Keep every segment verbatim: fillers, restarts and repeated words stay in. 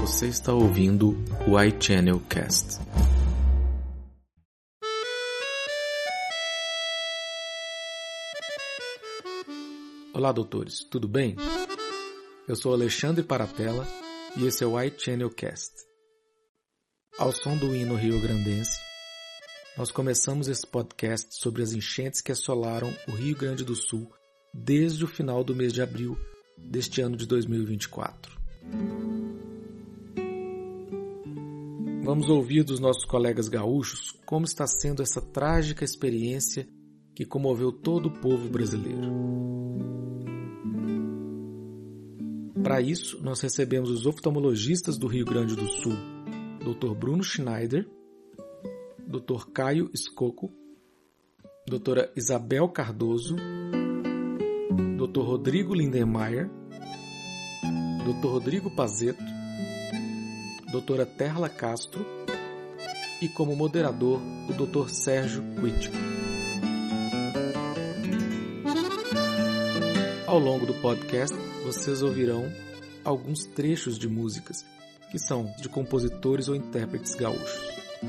Você está ouvindo o iChannel Cast. Olá, doutores, tudo bem? Eu sou Alexandre Paratella e esse é o iChannel Cast. Ao som do hino rio-grandense, nós começamos esse podcast sobre as enchentes que assolaram o Rio Grande do Sul desde o final do mês de abril deste ano de dois mil e vinte e quatro. Vamos ouvir dos nossos colegas gaúchos como está sendo essa trágica experiência que comoveu todo o povo brasileiro. Para isso, nós recebemos os oftalmologistas do Rio Grande do Sul, doutor Bruno Schneider, doutor Caio Scocco, doutora Isabel Cardoso, doutor Rodrigo Lindenmayer, doutor Rodrigo Pazeto, doutora Terla Castro e, como moderador, o doutor Sérgio Quitico. Ao longo do podcast, vocês ouvirão alguns trechos de músicas que são de compositores ou intérpretes gaúchos.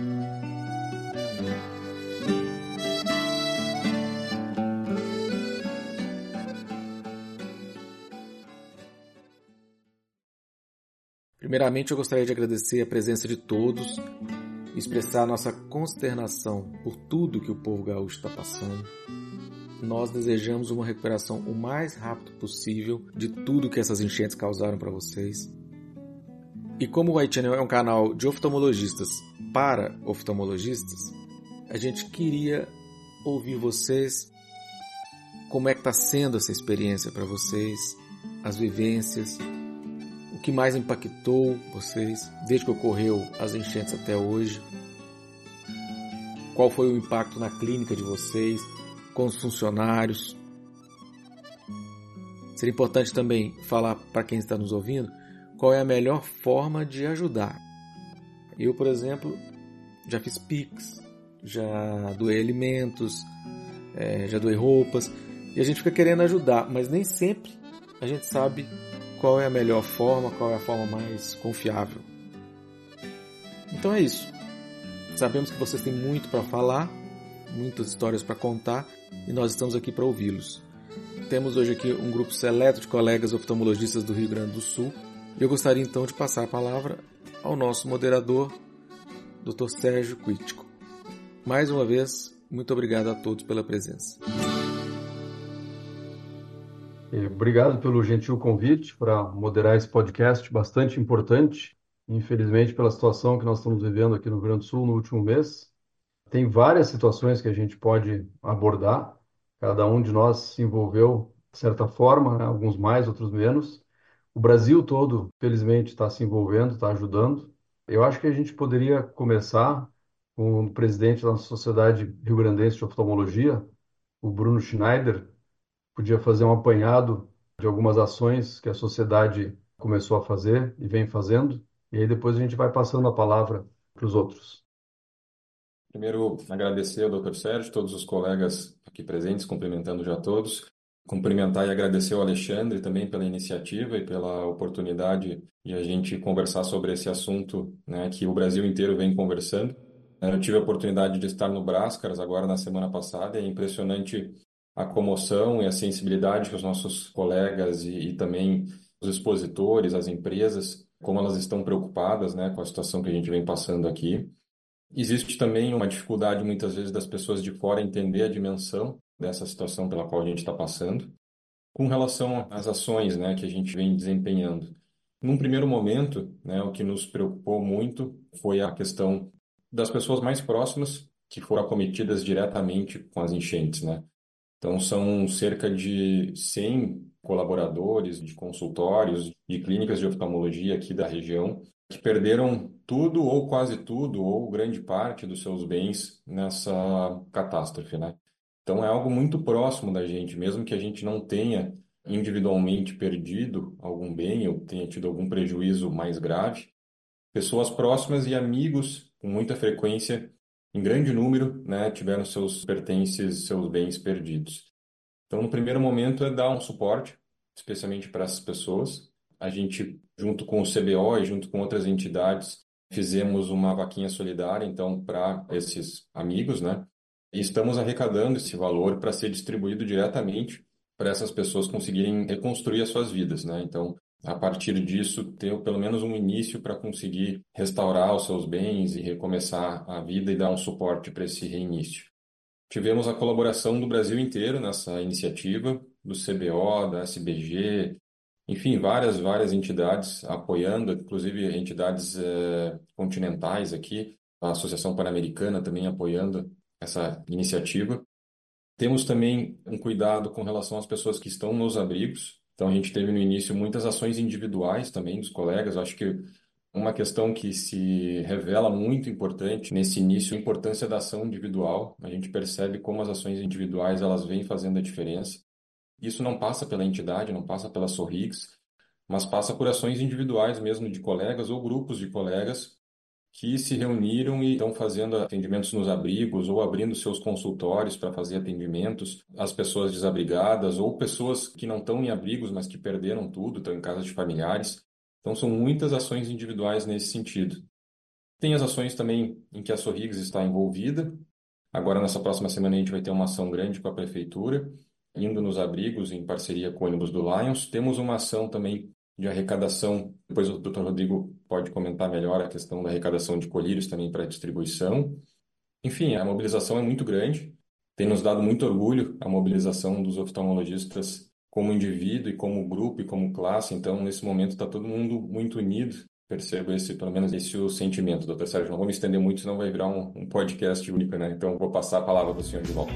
Primeiramente, eu gostaria de agradecer a presença de todos e expressar nossa consternação por tudo que o povo gaúcho está passando. Nós desejamos uma recuperação o mais rápido possível de tudo que essas enchentes causaram para vocês. E como o iChannel é um canal de oftalmologistas para oftalmologistas, a gente queria ouvir vocês, como é que está sendo essa experiência para vocês, as vivências, o que mais impactou vocês desde que ocorreu as enchentes até hoje, qual foi o impacto na clínica de vocês, com os funcionários. Seria importante também falar para quem está nos ouvindo qual é a melhor forma de ajudar. Eu, por exemplo, já fiz Pix, já doei alimentos, é, já doei roupas, e a gente fica querendo ajudar, mas nem sempre a gente sabe qual é a melhor forma, qual é a forma mais confiável. Então é isso. Sabemos que vocês têm muito para falar, muitas histórias para contar, e nós estamos aqui para ouvi-los. Temos hoje aqui um grupo seleto de colegas oftalmologistas do Rio Grande do Sul, e eu gostaria então de passar a palavra ao nosso moderador, doutor Sérgio Quitico. Mais uma vez, muito obrigado a todos pela presença. Obrigado pelo gentil convite para moderar esse podcast bastante importante. Infelizmente, pela situação que nós estamos vivendo aqui no Rio Grande do Sul no último mês, tem várias situações que a gente pode abordar. Cada um de nós se envolveu de certa forma, né? Alguns mais, outros menos. O Brasil todo, felizmente, está se envolvendo, está ajudando. Eu acho que a gente poderia começar com o presidente da Sociedade Rio-Grandense de Oftalmologia, o Bruno Schneider. Podia fazer um apanhado de algumas ações que a sociedade começou a fazer e vem fazendo. E aí depois a gente vai passando a palavra para os outros. Primeiro, agradecer ao doutor Sérgio, todos os colegas aqui presentes, cumprimentando já todos. Cumprimentar e agradecer ao Alexandre também pela iniciativa e pela oportunidade de a gente conversar sobre esse assunto, né, que o Brasil inteiro vem conversando. Eu tive a oportunidade de estar no Brascaras agora na semana passada, e é impressionante a comoção e a sensibilidade que os nossos colegas e, e também os expositores, as empresas, como elas estão preocupadas, né, com a situação que a gente vem passando aqui. Existe também uma dificuldade, muitas vezes, das pessoas de fora entender a dimensão dessa situação pela qual a gente está passando, com relação às ações, né, que a gente vem desempenhando. Num primeiro momento, né, o que nos preocupou muito foi a questão das pessoas mais próximas que foram acometidas diretamente com as enchentes, né? Então, são cerca de cem colaboradores de consultórios, de clínicas de oftalmologia aqui da região, que perderam tudo ou quase tudo, ou grande parte dos seus bens nessa catástrofe, né? Então, é algo muito próximo da gente, mesmo que a gente não tenha individualmente perdido algum bem ou tenha tido algum prejuízo mais grave, pessoas próximas e amigos, com muita frequência, em grande número, né, tiveram seus pertences, seus bens perdidos. Então, no primeiro momento, é dar um suporte, especialmente para essas pessoas. A gente junto com o C B O e junto com outras entidades, fizemos uma vaquinha solidária, então, para esses amigos, né? E estamos arrecadando esse valor para ser distribuído diretamente para essas pessoas conseguirem reconstruir as suas vidas, né? Então, a partir disso, ter pelo menos um início para conseguir restaurar os seus bens e recomeçar a vida e dar um suporte para esse reinício. Tivemos a colaboração do Brasil inteiro nessa iniciativa, do C B O, da S B G, enfim, várias, várias entidades apoiando, inclusive entidades eh, continentais aqui, a Associação Pan-Americana também apoiando essa iniciativa. Temos também um cuidado com relação às pessoas que estão nos abrigos. Então, a gente teve no início muitas ações individuais também dos colegas. Eu acho que uma questão que se revela muito importante nesse início é a importância da ação individual. A gente percebe como as ações individuais elas vêm fazendo a diferença. Isso não passa pela entidade, não passa pela Sorrigues, mas passa por ações individuais mesmo de colegas ou grupos de colegas que se reuniram e estão fazendo atendimentos nos abrigos ou abrindo seus consultórios para fazer atendimentos às pessoas desabrigadas ou pessoas que não estão em abrigos, mas que perderam tudo, estão em casas de familiares. Então, são muitas ações individuais nesse sentido. Tem as ações também em que a Sorrigues está envolvida. Agora, nessa próxima semana, a gente vai ter uma ação grande com a prefeitura, indo nos abrigos em parceria com o ônibus do Lions. Temos uma ação também de arrecadação, depois o doutor Rodrigo pode comentar melhor a questão da arrecadação de colírios também para distribuição. Enfim, a mobilização é muito grande, tem nos dado muito orgulho a mobilização dos oftalmologistas como indivíduo e como grupo e como classe, então nesse momento está todo mundo muito unido, percebo esse, pelo menos esse o sentimento, doutor Sérgio. Não vou me estender muito, senão vai virar um, um podcast único, né? Então vou passar a palavra para o senhor de volta.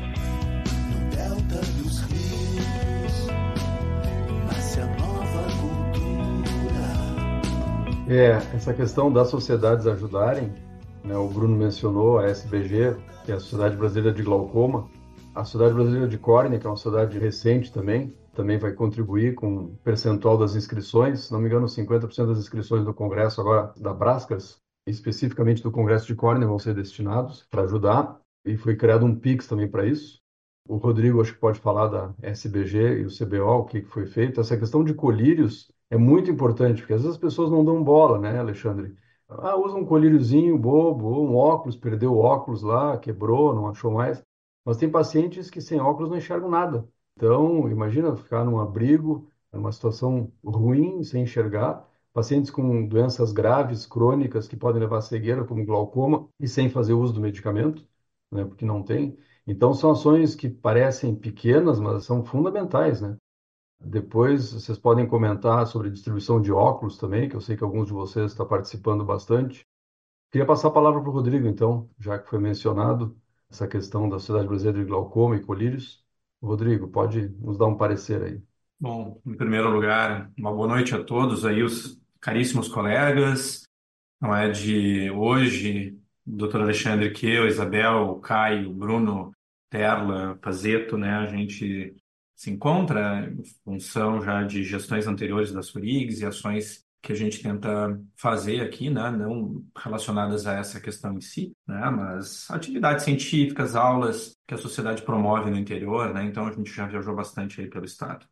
É, essa questão das sociedades ajudarem, né, o Bruno mencionou a S B G, que é a Sociedade Brasileira de Glaucoma, a Sociedade Brasileira de Córnea, que é uma sociedade recente também, também vai contribuir com um percentual das inscrições, se não me engano, cinquenta por cento das inscrições do Congresso agora da Brascas, especificamente do Congresso de Córnea, vão ser destinados para ajudar, e foi criado um Pix também para isso. O Rodrigo acho que pode falar da S B G e o C B O, o que foi feito. Essa questão de colírios é muito importante, porque às vezes as pessoas não dão bola, né, Alexandre? Ah, usa um colíriozinho bobo, ou um óculos, perdeu o óculos lá, quebrou, não achou mais. Mas tem pacientes que sem óculos não enxergam nada. Então, imagina ficar num abrigo, numa situação ruim, sem enxergar. Pacientes com doenças graves, crônicas, que podem levar a cegueira, como glaucoma, e sem fazer uso do medicamento, né, porque não tem. Então, são ações que parecem pequenas, mas são fundamentais, né? Depois, vocês podem comentar sobre distribuição de óculos também, que eu sei que alguns de vocês estão participando bastante. Queria passar a palavra para o Rodrigo, então, já que foi mencionado essa questão da Sociedade Brasileira de Glaucoma e colírios. Rodrigo, pode nos dar um parecer aí. Bom, em primeiro lugar, uma boa noite a todos aí, os caríssimos colegas. Não é de hoje, o doutor Alexandre, que eu, Isabel, o Caio, Bruno, Terla, Pazeto, né? A gente se encontra em função já de gestões anteriores da Sorrigues e ações que a gente tenta fazer aqui, né? Não relacionadas a essa questão em si, né? Mas atividades científicas, aulas que a sociedade promove no interior, né? Então a gente já viajou bastante aí pelo estado.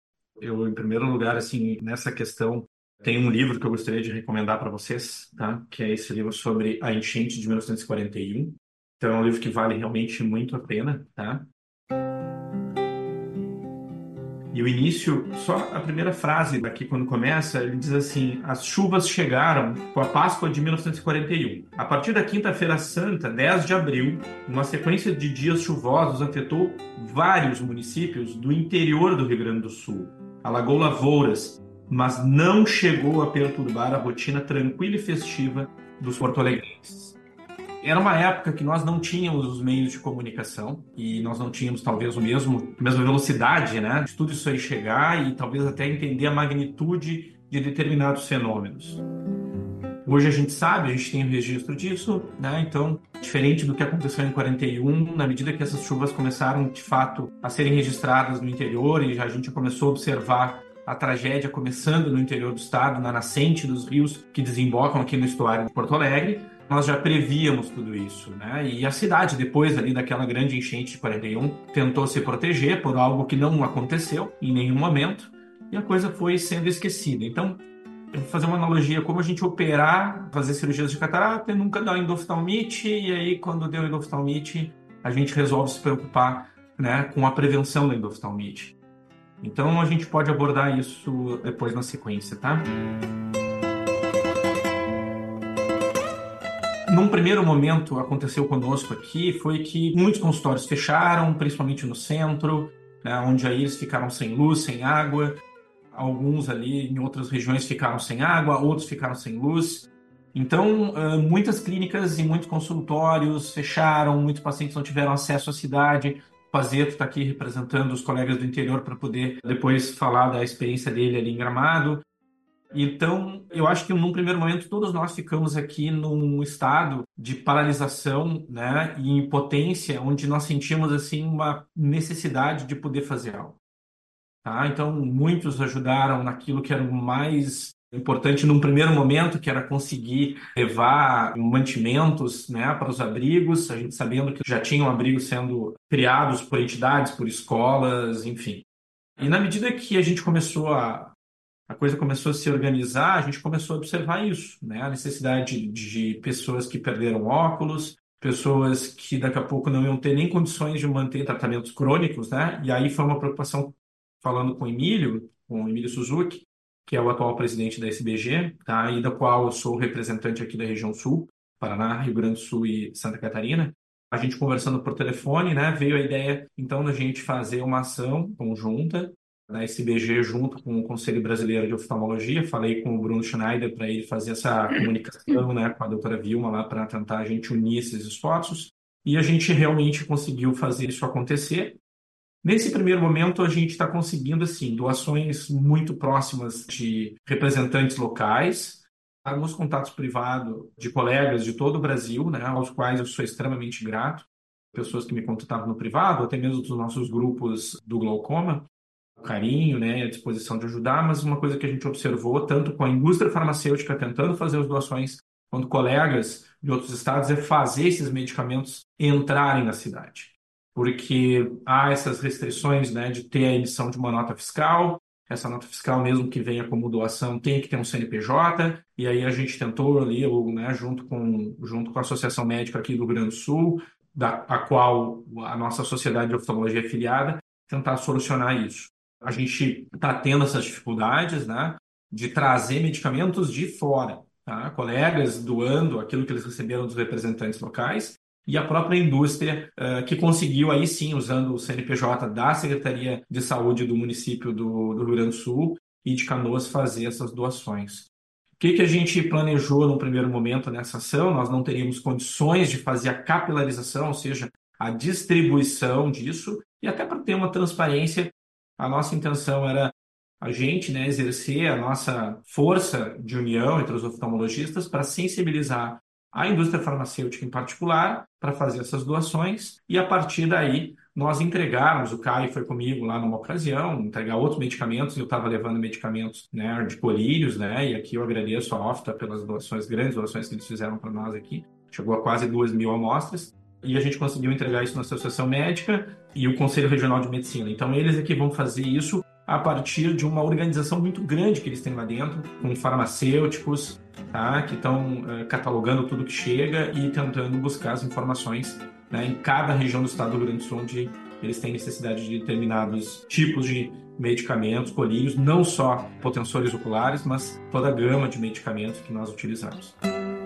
Eu, em primeiro lugar, assim, nessa questão, tem um livro que eu gostaria de recomendar para vocês, tá? Que é esse livro sobre a enchente de mil novecentos e quarenta e um. Então é um livro que vale realmente muito a pena, tá? E o início, só a primeira frase daqui quando começa, ele diz assim: as chuvas chegaram com a Páscoa de mil novecentos e quarenta e um. A partir da Quinta-feira Santa, dez de abril, uma sequência de dias chuvosos afetou vários municípios do interior do Rio Grande do Sul. Alagou lavouras, mas não chegou a perturbar a rotina tranquila e festiva dos porto-alegrenses. Era uma época que nós não tínhamos os meios de comunicação e nós não tínhamos talvez o mesmo, a mesma velocidade, né, de tudo isso aí chegar e talvez até entender a magnitude de determinados fenômenos. Hoje a gente sabe, a gente tem um registro disso, né? Então, diferente do que aconteceu em quarenta e um, na medida que essas chuvas começaram de fato a serem registradas no interior e a gente começou a observar a tragédia começando no interior do estado, na nascente dos rios que desembocam aqui no estuário de Porto Alegre, nós já prevíamos tudo isso, né? E a cidade, depois ali daquela grande enchente de quarenta e um, tentou se proteger por algo que não aconteceu em nenhum momento e a coisa foi sendo esquecida. Então, eu vou fazer uma analogia, como a gente operar, fazer cirurgias de catarata e nunca dar endoftalmite, e aí quando deu endoftalmite, a gente resolve se preocupar, né, com a prevenção da endoftalmite. Então a gente pode abordar isso depois na sequência, tá? Num primeiro momento, aconteceu conosco aqui, foi que muitos consultórios fecharam, principalmente no centro, né, onde aí eles ficaram sem luz, sem água. Alguns ali em outras regiões ficaram sem água, outros ficaram sem luz. Então, muitas clínicas e muitos consultórios fecharam, muitos pacientes não tiveram acesso à cidade. O Pazeto está aqui representando os colegas do interior para poder depois falar da experiência dele ali em Gramado. Então, eu acho que num primeiro momento todos nós ficamos aqui num estado de paralisação, né, e impotência, onde nós sentimos assim uma necessidade de poder fazer algo. Tá? Então, muitos ajudaram naquilo que era o mais importante num primeiro momento, que era conseguir levar mantimentos, né, para os abrigos, a gente sabendo que já tinham abrigos sendo criados por entidades, por escolas, enfim. E na medida que a gente começou a a coisa começou a se organizar, a gente começou a observar isso, né? A necessidade de pessoas que perderam óculos, pessoas que daqui a pouco não iam ter nem condições de manter tratamentos crônicos, né? E aí foi uma preocupação, falando com o Emílio, com o Emílio Suzuki, que é o atual presidente da S B G, tá? E da qual eu sou representante aqui da região Sul, Paraná, Rio Grande do Sul e Santa Catarina. A gente conversando por telefone, né? Veio a ideia, então, da gente fazer uma ação conjunta da S B G junto com o Conselho Brasileiro de Oftalmologia. Falei com o Bruno Schneider para ele fazer essa comunicação, né, com a doutora Vilma lá para tentar a gente unir esses esforços, e a gente realmente conseguiu fazer isso acontecer. Nesse primeiro momento, a gente está conseguindo assim doações muito próximas de representantes locais, alguns contatos privados de colegas de todo o Brasil, né, aos quais eu sou extremamente grato, pessoas que me contatavam no privado, até mesmo dos nossos grupos do glaucoma, carinho, né, a disposição de ajudar, mas uma coisa que a gente observou, tanto com a indústria farmacêutica tentando fazer as doações, quanto colegas de outros estados, é fazer esses medicamentos entrarem na cidade. Porque há essas restrições, né, de ter a emissão de uma nota fiscal, essa nota fiscal, mesmo que venha como doação, tem que ter um C N P J, e aí a gente tentou ali, né, junto com, junto com a Associação Médica aqui do Rio Grande do Sul, da, a qual a nossa Sociedade de Oftalmologia é afiliada, tentar solucionar isso. A gente está tendo essas dificuldades, né, de trazer medicamentos de fora, tá? Colegas doando aquilo que eles receberam dos representantes locais e a própria indústria uh, que conseguiu aí sim, usando o C N P J da Secretaria de Saúde do município do, do Rio Grande do Sul e de Canoas, fazer essas doações. O que, que a gente planejou no primeiro momento nessa ação? Nós não teríamos condições de fazer a capilarização, ou seja, a distribuição disso, e até para ter uma transparência. A nossa intenção era a gente, né, exercer a nossa força de união entre os oftalmologistas para sensibilizar a indústria farmacêutica em particular para fazer essas doações e, a partir daí, nós entregarmos, o Caio foi comigo lá numa ocasião, entregar outros medicamentos, eu estava levando medicamentos, né, de colírios, né, e aqui eu agradeço a Ofta pelas doações, grandes doações que eles fizeram para nós aqui, chegou a quase duas mil amostras, e a gente conseguiu entregar isso na Associação Médica e o Conselho Regional de Medicina. Então, eles aqui vão fazer isso a partir de uma organização muito grande que eles têm lá dentro, com farmacêuticos, tá, que estão uh, catalogando tudo que chega e tentando buscar as informações, né, em cada região do estado do Rio Grande do Sul, onde eles têm necessidade de determinados tipos de medicamentos, colírios, não só potensores oculares, mas toda a gama de medicamentos que nós utilizamos.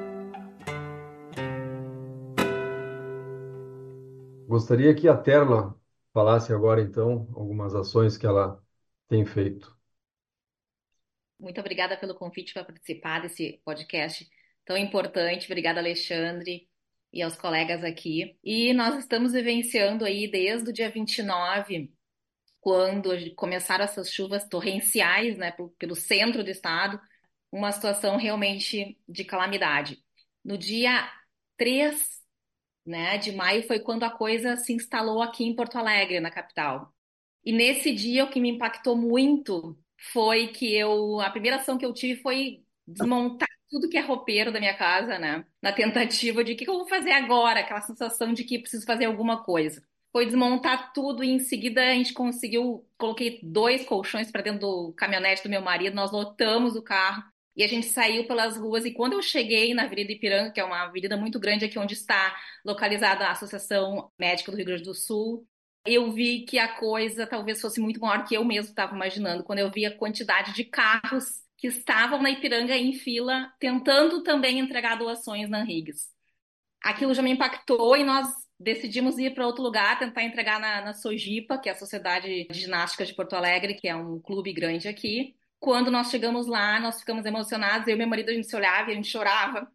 Gostaria que a Terla falasse agora, então, algumas ações que ela tem feito. Muito obrigada pelo convite para participar desse podcast tão importante. Obrigada, Alexandre, e aos colegas aqui. E nós estamos vivenciando aí desde o dia vinte e nove, quando começaram essas chuvas torrenciais, né, pelo centro do estado, uma situação realmente de calamidade. No dia três, né, de maio foi quando a coisa se instalou aqui em Porto Alegre, na capital. E nesse dia o que me impactou muito foi que eu, a primeira ação que eu tive foi desmontar tudo que é roupeiro da minha casa, né? Na tentativa de o que eu vou fazer agora, aquela sensação de que preciso fazer alguma coisa. Foi desmontar tudo e em seguida a gente conseguiu, coloquei dois colchões para dentro do caminhonete do meu marido, nós lotamos o carro E a gente saiu pelas ruas, e quando eu cheguei na Avenida Ipiranga, que é uma avenida muito grande aqui onde está localizada a Associação Médica do Rio Grande do Sul, eu vi que a coisa talvez fosse muito maior que eu mesmo estava imaginando, quando eu vi a quantidade de carros que estavam na Ipiranga em fila, tentando também entregar doações na Higgs. Aquilo já me impactou e nós decidimos ir para outro lugar, tentar entregar na, na Sojipa, que é a Sociedade de Ginástica de Porto Alegre, que é um clube grande aqui. Quando nós chegamos lá, nós ficamos emocionados, eu e meu marido, a gente se olhava e a gente chorava,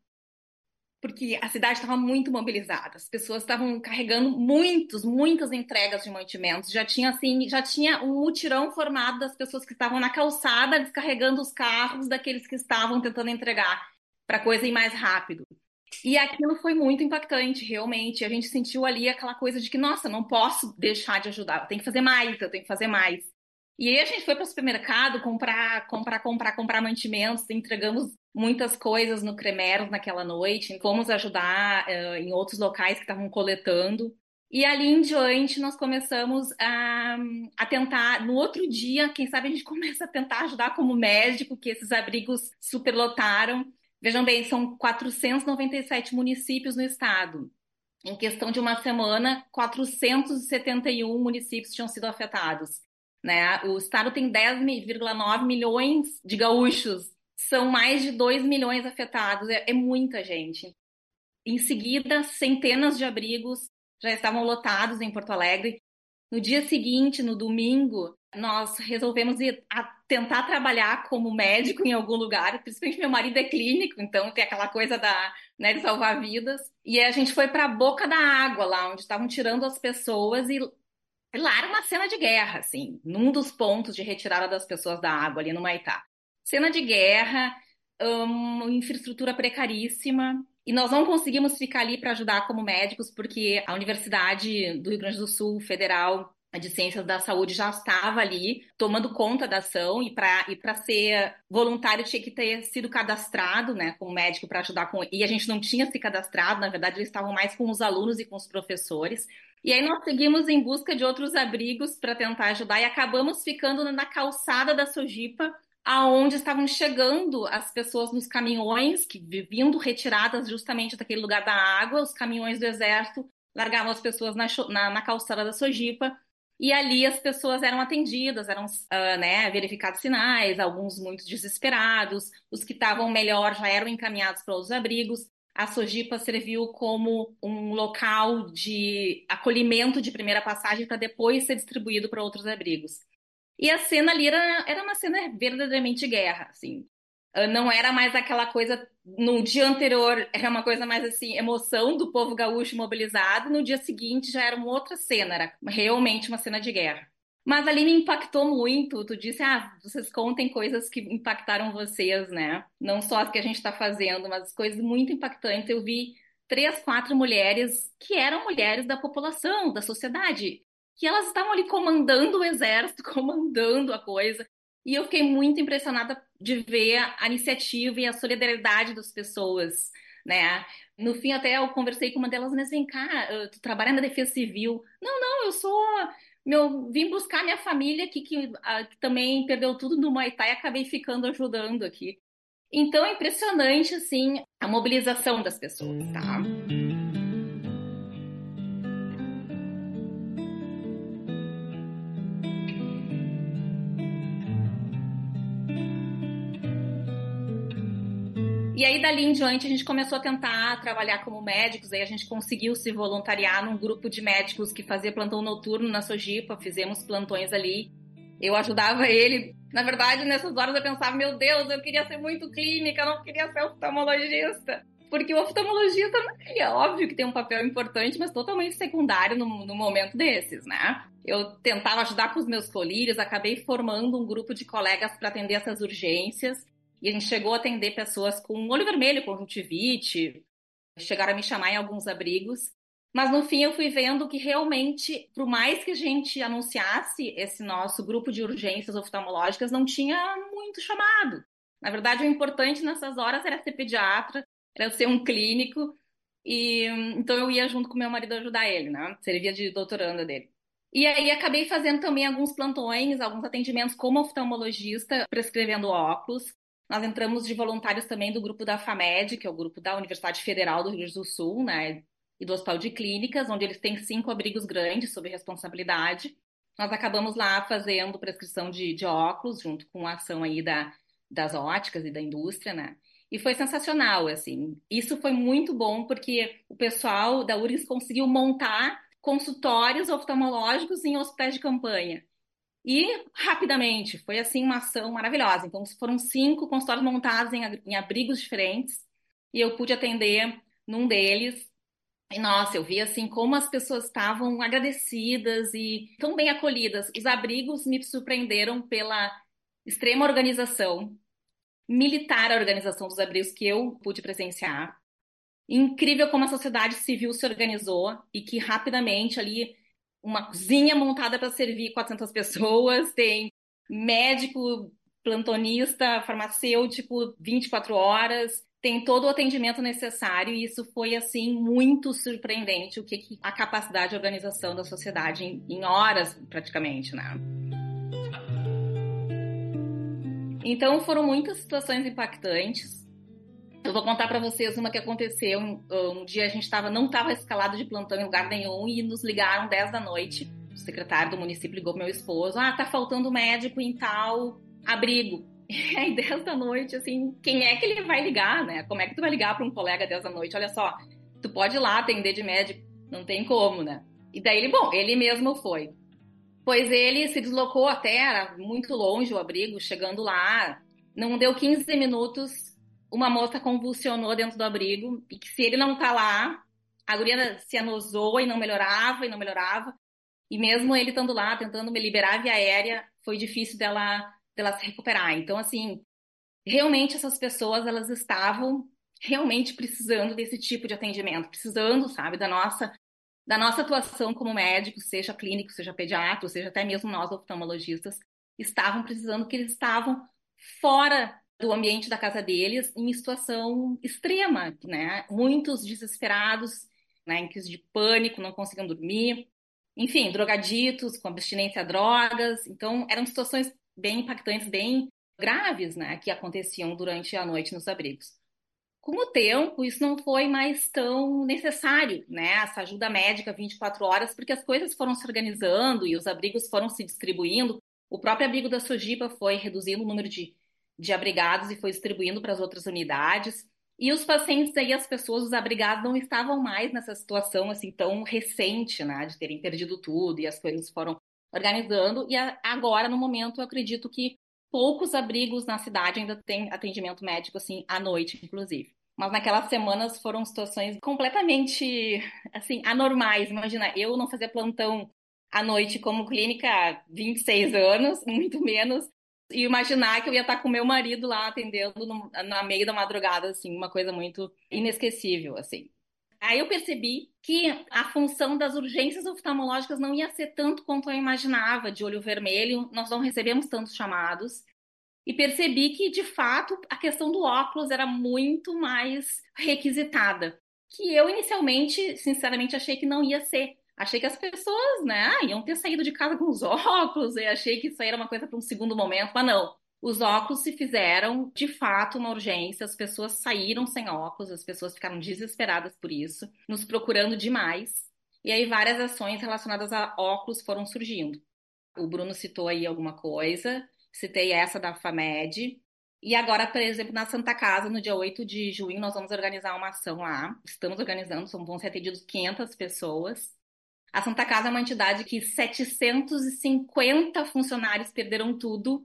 porque a cidade estava muito mobilizada, as pessoas estavam carregando muitos, muitas entregas de mantimentos, já tinha assim, já tinha um mutirão formado das pessoas que estavam na calçada descarregando os carros daqueles que estavam tentando entregar para a coisa ir mais rápido. E aquilo foi muito impactante, realmente. A gente sentiu ali aquela coisa de que, nossa, não posso deixar de ajudar, eu tenho que fazer mais, eu tenho que fazer mais. E aí a gente foi para o supermercado comprar, comprar, comprar, comprar mantimentos, entregamos muitas coisas no Cremeros naquela noite, fomos ajudar uh, em outros locais que estavam coletando. E ali em diante nós começamos a, a tentar, no outro dia, quem sabe a gente começa a tentar ajudar como médico, que esses abrigos superlotaram. Vejam bem, são quatrocentos e noventa e sete municípios no estado. Em questão de uma semana, quatrocentos e setenta e um municípios tinham sido afetados. Né? O estado tem dez vírgula nove milhões de gaúchos, são mais de dois milhões afetados, é, é muita gente. Em seguida, centenas de abrigos já estavam lotados em Porto Alegre. No dia seguinte, no domingo, nós resolvemos ir a tentar trabalhar como médico em algum lugar, principalmente meu marido é clínico, então tem aquela coisa da, né, de salvar vidas. E a gente foi para a boca da água, lá onde estavam tirando as pessoas, e lá era uma cena de guerra, assim, num dos pontos de retirada das pessoas da água, ali no Maitá. Cena de guerra, uma infraestrutura precaríssima, e nós não conseguimos ficar ali para ajudar como médicos, porque a Universidade do Rio Grande do Sul Federal de Ciências da Saúde já estava ali tomando conta da ação, e para e para ser voluntário tinha que ter sido cadastrado, né, como médico para ajudar com... E a gente não tinha se cadastrado, na verdade eles estavam mais com os alunos e com os professores. E aí nós seguimos em busca de outros abrigos para tentar ajudar e acabamos ficando na calçada da Sojipa, aonde estavam chegando as pessoas nos caminhões, que vindo retiradas justamente daquele lugar da água, os caminhões do Exército largavam as pessoas na, na, na calçada da Sojipa, e ali as pessoas eram atendidas, eram uh, né, verificados sinais, alguns muito desesperados, os que estavam melhor já eram encaminhados para os abrigos. A Sojipa serviu como um local de acolhimento de primeira passagem para depois ser distribuído para outros abrigos. E a cena ali era, era uma cena verdadeiramente guerra, assim. Não era mais aquela coisa, no dia anterior era uma coisa mais assim, emoção do povo gaúcho mobilizado, no dia seguinte já era uma outra cena, era realmente uma cena de guerra. Mas ali me impactou muito, tu disse, ah, vocês contem coisas que impactaram vocês, né? Não só as que a gente está fazendo, mas coisas muito impactantes. Eu vi três, quatro mulheres que eram mulheres da população, da sociedade, que elas estavam ali comandando o exército, comandando a coisa. E eu fiquei muito impressionada de ver a iniciativa e a solidariedade das pessoas, né? No fim, até eu conversei com uma delas, mas vem cá, tu trabalha na Defesa Civil. Não, não, eu sou... Meu, vim buscar minha família aqui, que, a, que também perdeu tudo no Muay Thai e acabei ficando ajudando aqui. Então é impressionante, assim, a mobilização das pessoas, tá? E aí, dali em diante, a gente começou a tentar trabalhar como médicos, aí a gente conseguiu se voluntariar num grupo de médicos que fazia plantão noturno na Sojipa, fizemos plantões ali. Eu ajudava ele. Na verdade, nessas horas eu pensava, meu Deus, eu queria ser muito clínica, eu não queria ser oftalmologista. Porque o oftalmologista, é óbvio que tem um papel importante, mas totalmente secundário no, no momento desses, né? Eu tentava ajudar com os meus colírios, acabei formando um grupo de colegas para atender essas urgências. E a gente chegou a atender pessoas com olho vermelho, conjuntivite, chegaram a me chamar em alguns abrigos. Mas no fim eu fui vendo que realmente, por mais que a gente anunciasse esse nosso grupo de urgências oftalmológicas, não tinha muito chamado. Na verdade, o importante nessas horas era ser pediatra, era ser um clínico. E então eu ia junto com meu marido ajudar ele, né? Servia de doutoranda dele. E aí acabei fazendo também alguns plantões, alguns atendimentos como oftalmologista, prescrevendo óculos. Nós entramos de voluntários também do grupo da FAMED, que é o grupo da Universidade Federal do Rio Grande do Sul, né, e do Hospital de Clínicas, onde eles têm cinco abrigos grandes sob responsabilidade. Nós acabamos lá fazendo prescrição de, de óculos, junto com a ação aí da, das óticas e da indústria, né? E foi sensacional, assim. Isso foi muito bom, porque o pessoal da U R G S conseguiu montar consultórios oftalmológicos em hospitais de campanha. E rapidamente, foi assim uma ação maravilhosa. Então, foram cinco consultórios montados em, em abrigos diferentes, e eu pude atender num deles. E nossa, eu vi assim como as pessoas estavam agradecidas e tão bem acolhidas. Os abrigos me surpreenderam pela extrema organização, militar a organização dos abrigos que eu pude presenciar. Incrível como a sociedade civil se organizou e que rapidamente ali uma cozinha montada para servir quatrocentas pessoas, tem médico, plantonista, farmacêutico vinte e quatro horas, tem todo o atendimento necessário, e isso foi, assim, muito surpreendente, o que, que a capacidade de organização da sociedade em, em horas, praticamente, né? Então, foram muitas situações impactantes. Eu vou contar para vocês uma que aconteceu. Um, um dia a gente tava, não estava escalado de plantão em lugar nenhum e nos ligaram dez da noite. O secretário do município ligou pro meu esposo. Ah, tá faltando médico em tal abrigo. E aí, dez da noite, assim, quem é que ele vai ligar, né? Como é que tu vai ligar para um colega dez da noite? Olha só, tu pode ir lá atender de médico. Não tem como, né? E daí ele, bom, ele mesmo foi. Pois ele se deslocou até, era muito longe o abrigo, chegando lá. Não deu quinze minutos, uma moça convulsionou dentro do abrigo, e que se ele não tá lá, a guria se anosou e não melhorava, e não melhorava. E mesmo ele estando lá, tentando me liberar via aérea, foi difícil dela, dela se recuperar. Então, assim, realmente essas pessoas, elas estavam realmente precisando desse tipo de atendimento, precisando, sabe, da nossa, da nossa atuação como médico, seja clínico, seja pediatra, seja até mesmo nós oftalmologistas, estavam precisando, que eles estavam fora do ambiente da casa deles, em situação extrema, né? Muitos desesperados, né, em crise de pânico, não conseguiam dormir, enfim, drogaditos, com abstinência a drogas. Então, eram situações bem impactantes, bem graves, né, que aconteciam durante a noite nos abrigos. Com o tempo, isso não foi mais tão necessário, né, essa ajuda médica vinte e quatro horas, porque as coisas foram se organizando e os abrigos foram se distribuindo. O próprio abrigo da Sojipa foi reduzindo o número de de abrigados e foi distribuindo para as outras unidades. E os pacientes aí, as pessoas, os abrigados, não estavam mais nessa situação assim tão recente, né, de terem perdido tudo, e as coisas foram organizando. E agora, no momento, eu acredito que poucos abrigos na cidade ainda têm atendimento médico, assim, à noite, inclusive. Mas naquelas semanas foram situações completamente, assim, anormais. Imagina, eu não fazia plantão à noite como clínica há vinte e seis anos, muito menos. E imaginar que eu ia estar com meu marido lá atendendo no, na meio da madrugada, assim, uma coisa muito inesquecível, assim. Aí eu percebi que a função das urgências oftalmológicas não ia ser tanto quanto eu imaginava, de olho vermelho, nós não recebemos tantos chamados. E percebi que, de fato, a questão do óculos era muito mais requisitada, que eu inicialmente, sinceramente, achei que não ia ser. Achei que as pessoas, né, iam ter saído de casa com os óculos, e achei que isso aí era uma coisa para um segundo momento, mas não. Os óculos se fizeram, de fato, uma urgência, as pessoas saíram sem óculos, as pessoas ficaram desesperadas por isso, nos procurando demais, e aí várias ações relacionadas a óculos foram surgindo. O Bruno citou aí alguma coisa, citei essa da FAMED, e agora, por exemplo, na Santa Casa, no dia oito de junho, nós vamos organizar uma ação lá, estamos organizando, vão ser atendidos quinhentas pessoas. A Santa Casa é uma entidade que setecentos e cinquenta funcionários perderam tudo.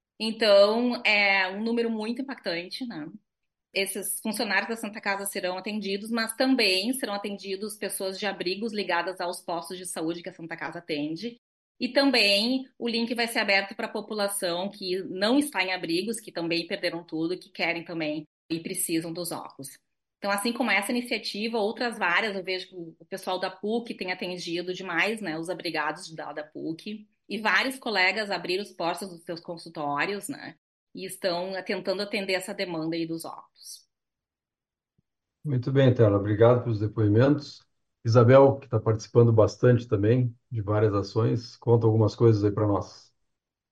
Então, é um número muito impactante, né? Esses funcionários da Santa Casa serão atendidos, mas também serão atendidos pessoas de abrigos ligadas aos postos de saúde que a Santa Casa atende. E também o link vai ser aberto para a população que não está em abrigos, que também perderam tudo, que querem também e precisam dos óculos. Então, assim como essa iniciativa, outras várias, eu vejo que o pessoal da PUC tem atendido demais, né, os abrigados da, da PUC, e vários colegas abriram os portas dos seus consultórios, né, e estão tentando atender essa demanda aí dos óculos. Muito bem, Tela. Obrigado pelos depoimentos. Isabel, que está participando bastante também de várias ações, conta algumas coisas aí para nós.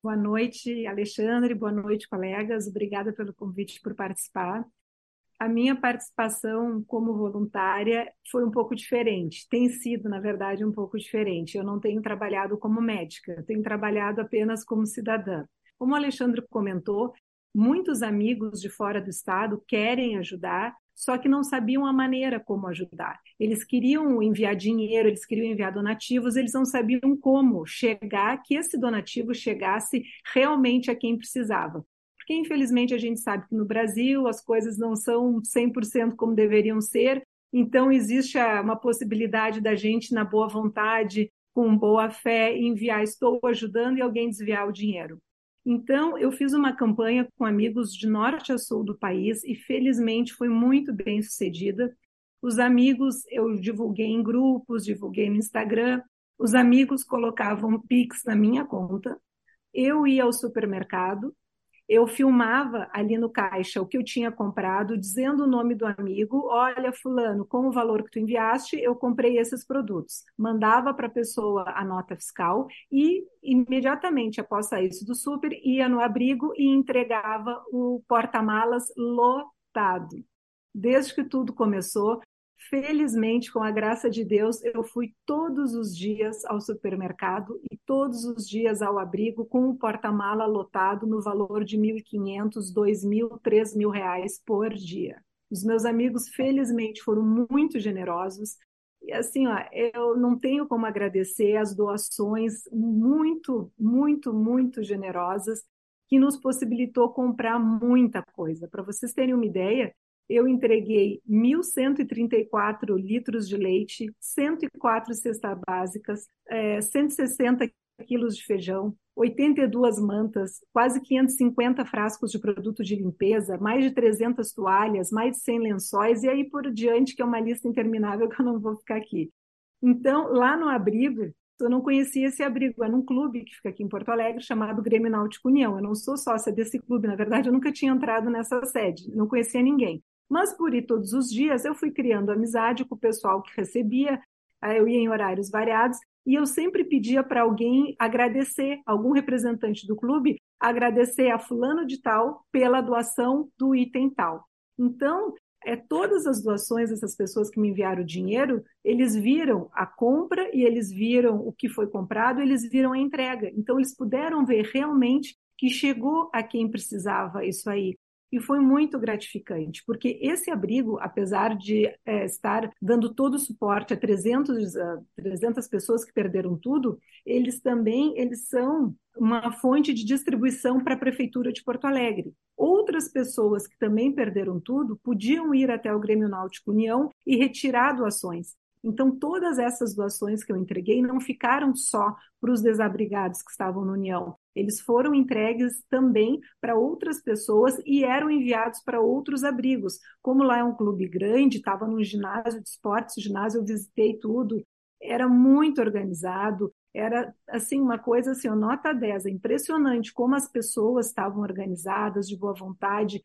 Boa noite, Alexandre. Boa noite, colegas. Obrigada pelo convite por participar. A minha participação como voluntária foi um pouco diferente. Tem sido, na verdade, um pouco diferente. Eu não tenho trabalhado como médica, eu tenho trabalhado apenas como cidadã. Como o Alexandre comentou, muitos amigos de fora do estado querem ajudar, só que não sabiam a maneira como ajudar. Eles queriam enviar dinheiro, eles queriam enviar donativos, eles não sabiam como chegar, que esse donativo chegasse realmente a quem precisava. Porque, infelizmente, a gente sabe que no Brasil as coisas não são cem por cento como deveriam ser, então existe uma possibilidade da gente, na boa vontade, com boa fé, enviar, estou ajudando, e alguém desviar o dinheiro. Então, eu fiz uma campanha com amigos de norte a sul do país e, felizmente, foi muito bem sucedida. Os amigos, eu divulguei em grupos, divulguei no Instagram, os amigos colocavam Pix na minha conta, eu ia ao supermercado, eu filmava ali no caixa o que eu tinha comprado, dizendo o nome do amigo, olha, fulano, com o valor que tu enviaste, eu comprei esses produtos. Mandava para a pessoa a nota fiscal e, imediatamente após sair do super, ia no abrigo e entregava o porta-malas lotado. Desde que tudo começou, felizmente, com a graça de Deus, eu fui todos os dias ao supermercado e todos os dias ao abrigo com o porta-mala lotado no valor de mil e quinhentos, dois mil, três mil reais por dia. Os meus amigos, felizmente, foram muito generosos. E assim, ó, eu não tenho como agradecer as doações muito, muito, muito generosas que nos possibilitou comprar muita coisa. Para vocês terem uma ideia, eu entreguei mil cento e trinta e quatro litros de leite, cento e quatro cestas básicas, é, cento e sessenta quilos de feijão, oitenta e duas mantas, quase quinhentos e cinquenta frascos de produto de limpeza, mais de trezentas toalhas, mais de cem lençóis, e aí por diante, que é uma lista interminável que eu não vou ficar aqui. Então, lá no abrigo, eu não conhecia esse abrigo, é num clube que fica aqui em Porto Alegre, chamado Grêmio Náutico União. Eu não sou sócia desse clube, na verdade, eu nunca tinha entrado nessa sede, não conhecia ninguém. Mas por ir todos os dias, eu fui criando amizade com o pessoal que recebia, eu ia em horários variados, e eu sempre pedia para alguém agradecer, algum representante do clube, agradecer a fulano de tal pela doação do item tal. Então, é, todas as doações dessas pessoas que me enviaram dinheiro, eles viram a compra e eles viram o que foi comprado, eles viram a entrega. Então, eles puderam ver realmente que chegou a quem precisava isso aí. E foi muito gratificante, porque esse abrigo, apesar de é, estar dando todo o suporte a trezentas, a trezentas pessoas que perderam tudo, eles também eles são uma fonte de distribuição para a Prefeitura de Porto Alegre. Outras pessoas que também perderam tudo podiam ir até o Grêmio Náutico União e retirar doações. Então, todas essas doações que eu entreguei não ficaram só para os desabrigados que estavam no União. Eles foram entregues também para outras pessoas e eram enviados para outros abrigos. Como lá é um clube grande, estava num ginásio de esportes, ginásio eu visitei tudo, era muito organizado, era assim uma coisa assim, nota dez, é impressionante como as pessoas estavam organizadas, de boa vontade,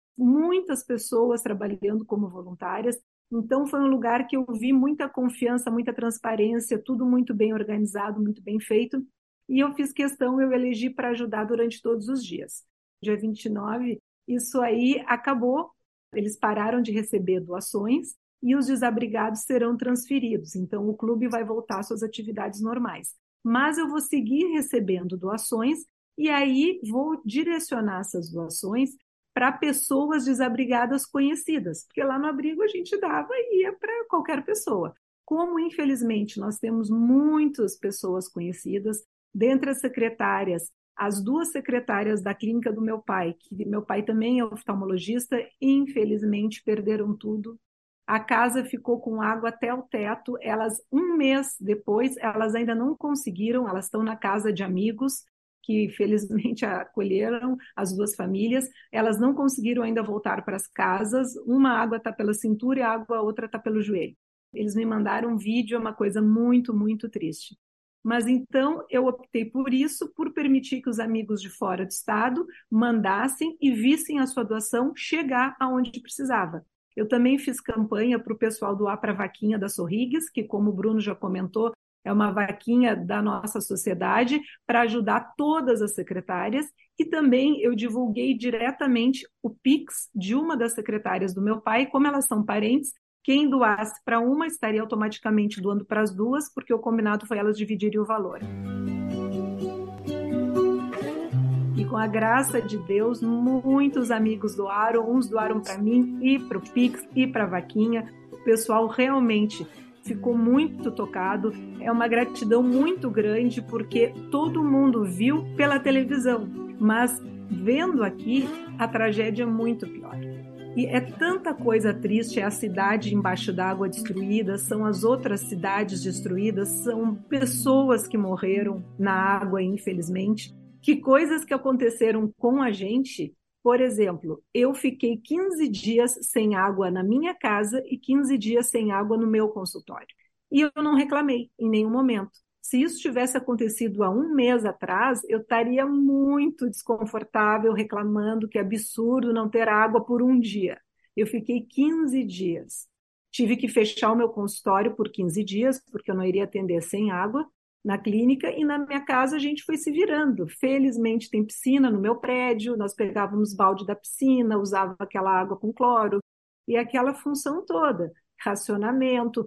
muitas pessoas trabalhando como voluntárias. Então, foi um lugar que eu vi muita confiança, muita transparência, tudo muito bem organizado, muito bem feito. E eu fiz questão, eu elegi para ajudar durante todos os dias. Dia vinte e nove, isso aí acabou, eles pararam de receber doações e os desabrigados serão transferidos. Então, o clube vai voltar às suas atividades normais. Mas eu vou seguir recebendo doações e aí vou direcionar essas doações para pessoas desabrigadas conhecidas, porque lá no abrigo a gente dava e ia para qualquer pessoa. Como, infelizmente, nós temos muitas pessoas conhecidas, dentre as secretárias, as duas secretárias da clínica do meu pai, que meu pai também é oftalmologista, infelizmente perderam tudo. A casa ficou com água até o teto, elas, um mês depois, elas ainda não conseguiram, elas estão na casa de amigos, que felizmente acolheram as duas famílias, elas não conseguiram ainda voltar para as casas, uma água está pela cintura e a água, a outra está pelo joelho. Eles me mandaram um vídeo, é uma coisa muito, muito triste. Mas então eu optei por isso, por permitir que os amigos de fora do estado mandassem e vissem a sua doação chegar aonde precisava. Eu também fiz campanha para o pessoal doar para a vaquinha da Sorrigues, que como o Bruno já comentou, É uma vaquinha da nossa sociedade para ajudar todas as secretárias, e também eu divulguei diretamente o Pix de uma das secretárias do meu pai. Como elas são parentes, quem doasse para uma estaria automaticamente doando para as duas, porque o combinado foi elas dividirem o valor. E com a graça de Deus, muitos amigos doaram, uns doaram para mim e para o Pix e para a vaquinha. O pessoal realmente ficou muito tocado. É uma gratidão muito grande, porque todo mundo viu pela televisão, mas vendo aqui, a tragédia é muito pior. E é tanta coisa triste, é a cidade embaixo d'água destruída, são as outras cidades destruídas, são pessoas que morreram na água, infelizmente. Que coisas que aconteceram com a gente. Por exemplo, eu fiquei quinze dias sem água na minha casa e quinze dias sem água no meu consultório. E eu não reclamei em nenhum momento. Se isso tivesse acontecido há um mês atrás, eu estaria muito desconfortável, reclamando que é absurdo não ter água por um dia. Eu fiquei quinze dias. Tive que fechar o meu consultório por quinze dias, porque eu não iria atender sem água na clínica, e na minha casa a gente foi se virando. Felizmente tem piscina no meu prédio, nós pegávamos balde da piscina, usava aquela água com cloro, e aquela função toda, racionamento.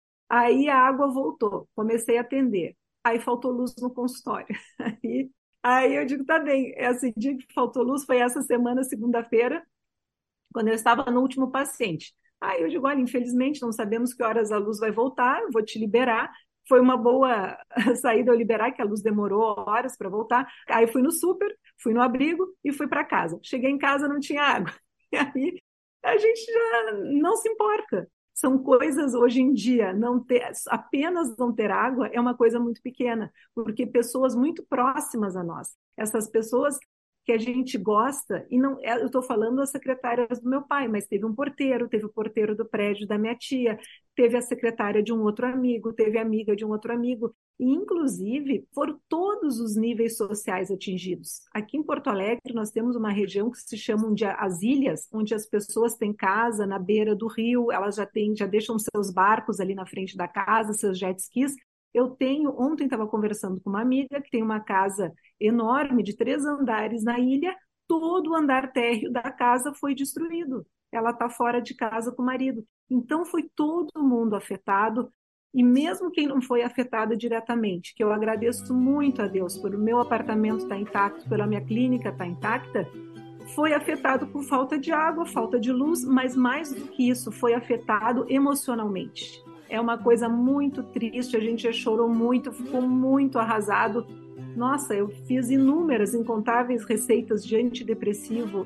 Aí a água voltou, comecei a atender. Aí faltou luz no consultório. Aí, aí eu digo, tá bem, esse dia que faltou luz foi essa semana, segunda-feira, quando eu estava no último paciente. Aí eu digo, olha, infelizmente não sabemos que horas a luz vai voltar, eu vou te liberar. Foi uma boa saída eu liberar, que a luz demorou horas para voltar. Aí fui no super, fui no abrigo e fui para casa. Cheguei em casa, não tinha água. E aí a gente já não se importa. São coisas, hoje em dia, não ter, apenas não ter água é uma coisa muito pequena, porque pessoas muito próximas a nós, essas pessoas que a gente gosta, e não, eu estou falando das secretárias do meu pai, mas teve um porteiro, teve o porteiro do prédio da minha tia, teve a secretária de um outro amigo, teve a amiga de um outro amigo, e inclusive foram todos os níveis sociais atingidos. Aqui em Porto Alegre nós temos uma região que se chama de as ilhas, onde as pessoas têm casa na beira do rio, elas já têm, já deixam seus barcos ali na frente da casa, seus jet skis. Eu tenho, ontem estava conversando com uma amiga que tem uma casa enorme de três andares na ilha, todo o andar térreo da casa foi destruído. Ela está fora de casa com o marido. Então foi todo mundo afetado, e mesmo quem não foi afetado diretamente, que eu agradeço muito a Deus por o meu apartamento estar intacto, pela minha clínica estar intacta, foi afetado por falta de água, falta de luz, mas mais do que isso, foi afetado emocionalmente. É uma coisa muito triste, a gente já chorou muito, ficou muito arrasado. Nossa, eu fiz inúmeras, incontáveis receitas de antidepressivo,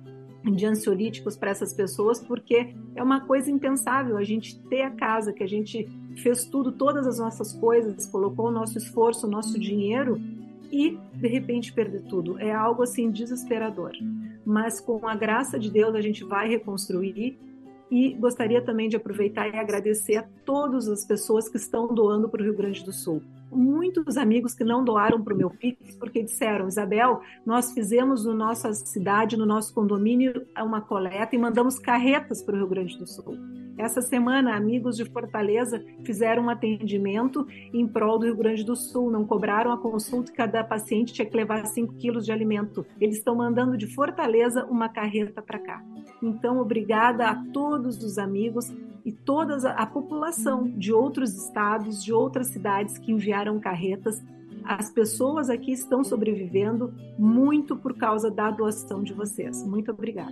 de ansiolíticos para essas pessoas, porque é uma coisa impensável a gente ter a casa, que a gente fez tudo, todas as nossas coisas, colocou o nosso esforço, o nosso dinheiro, e de repente perder tudo. É algo assim desesperador. Mas com a graça de Deus a gente vai reconstruir. E gostaria também de aproveitar e agradecer a todas as pessoas que estão doando para o Rio Grande do Sul. Muitos amigos que não doaram para o meu Pix, porque disseram, Isabel, nós fizemos na nossa cidade, no nosso condomínio, uma coleta e mandamos carretas para o Rio Grande do Sul. Essa semana, amigos de Fortaleza fizeram um atendimento em prol do Rio Grande do Sul, não cobraram a consulta e cada paciente tinha que levar cinco quilos de alimento. Eles estão mandando de Fortaleza uma carreta para cá. Então, obrigada a todos os amigos e toda a população de outros estados, de outras cidades que enviaram carretas. As pessoas aqui estão sobrevivendo muito por causa da doação de vocês. Muito obrigada.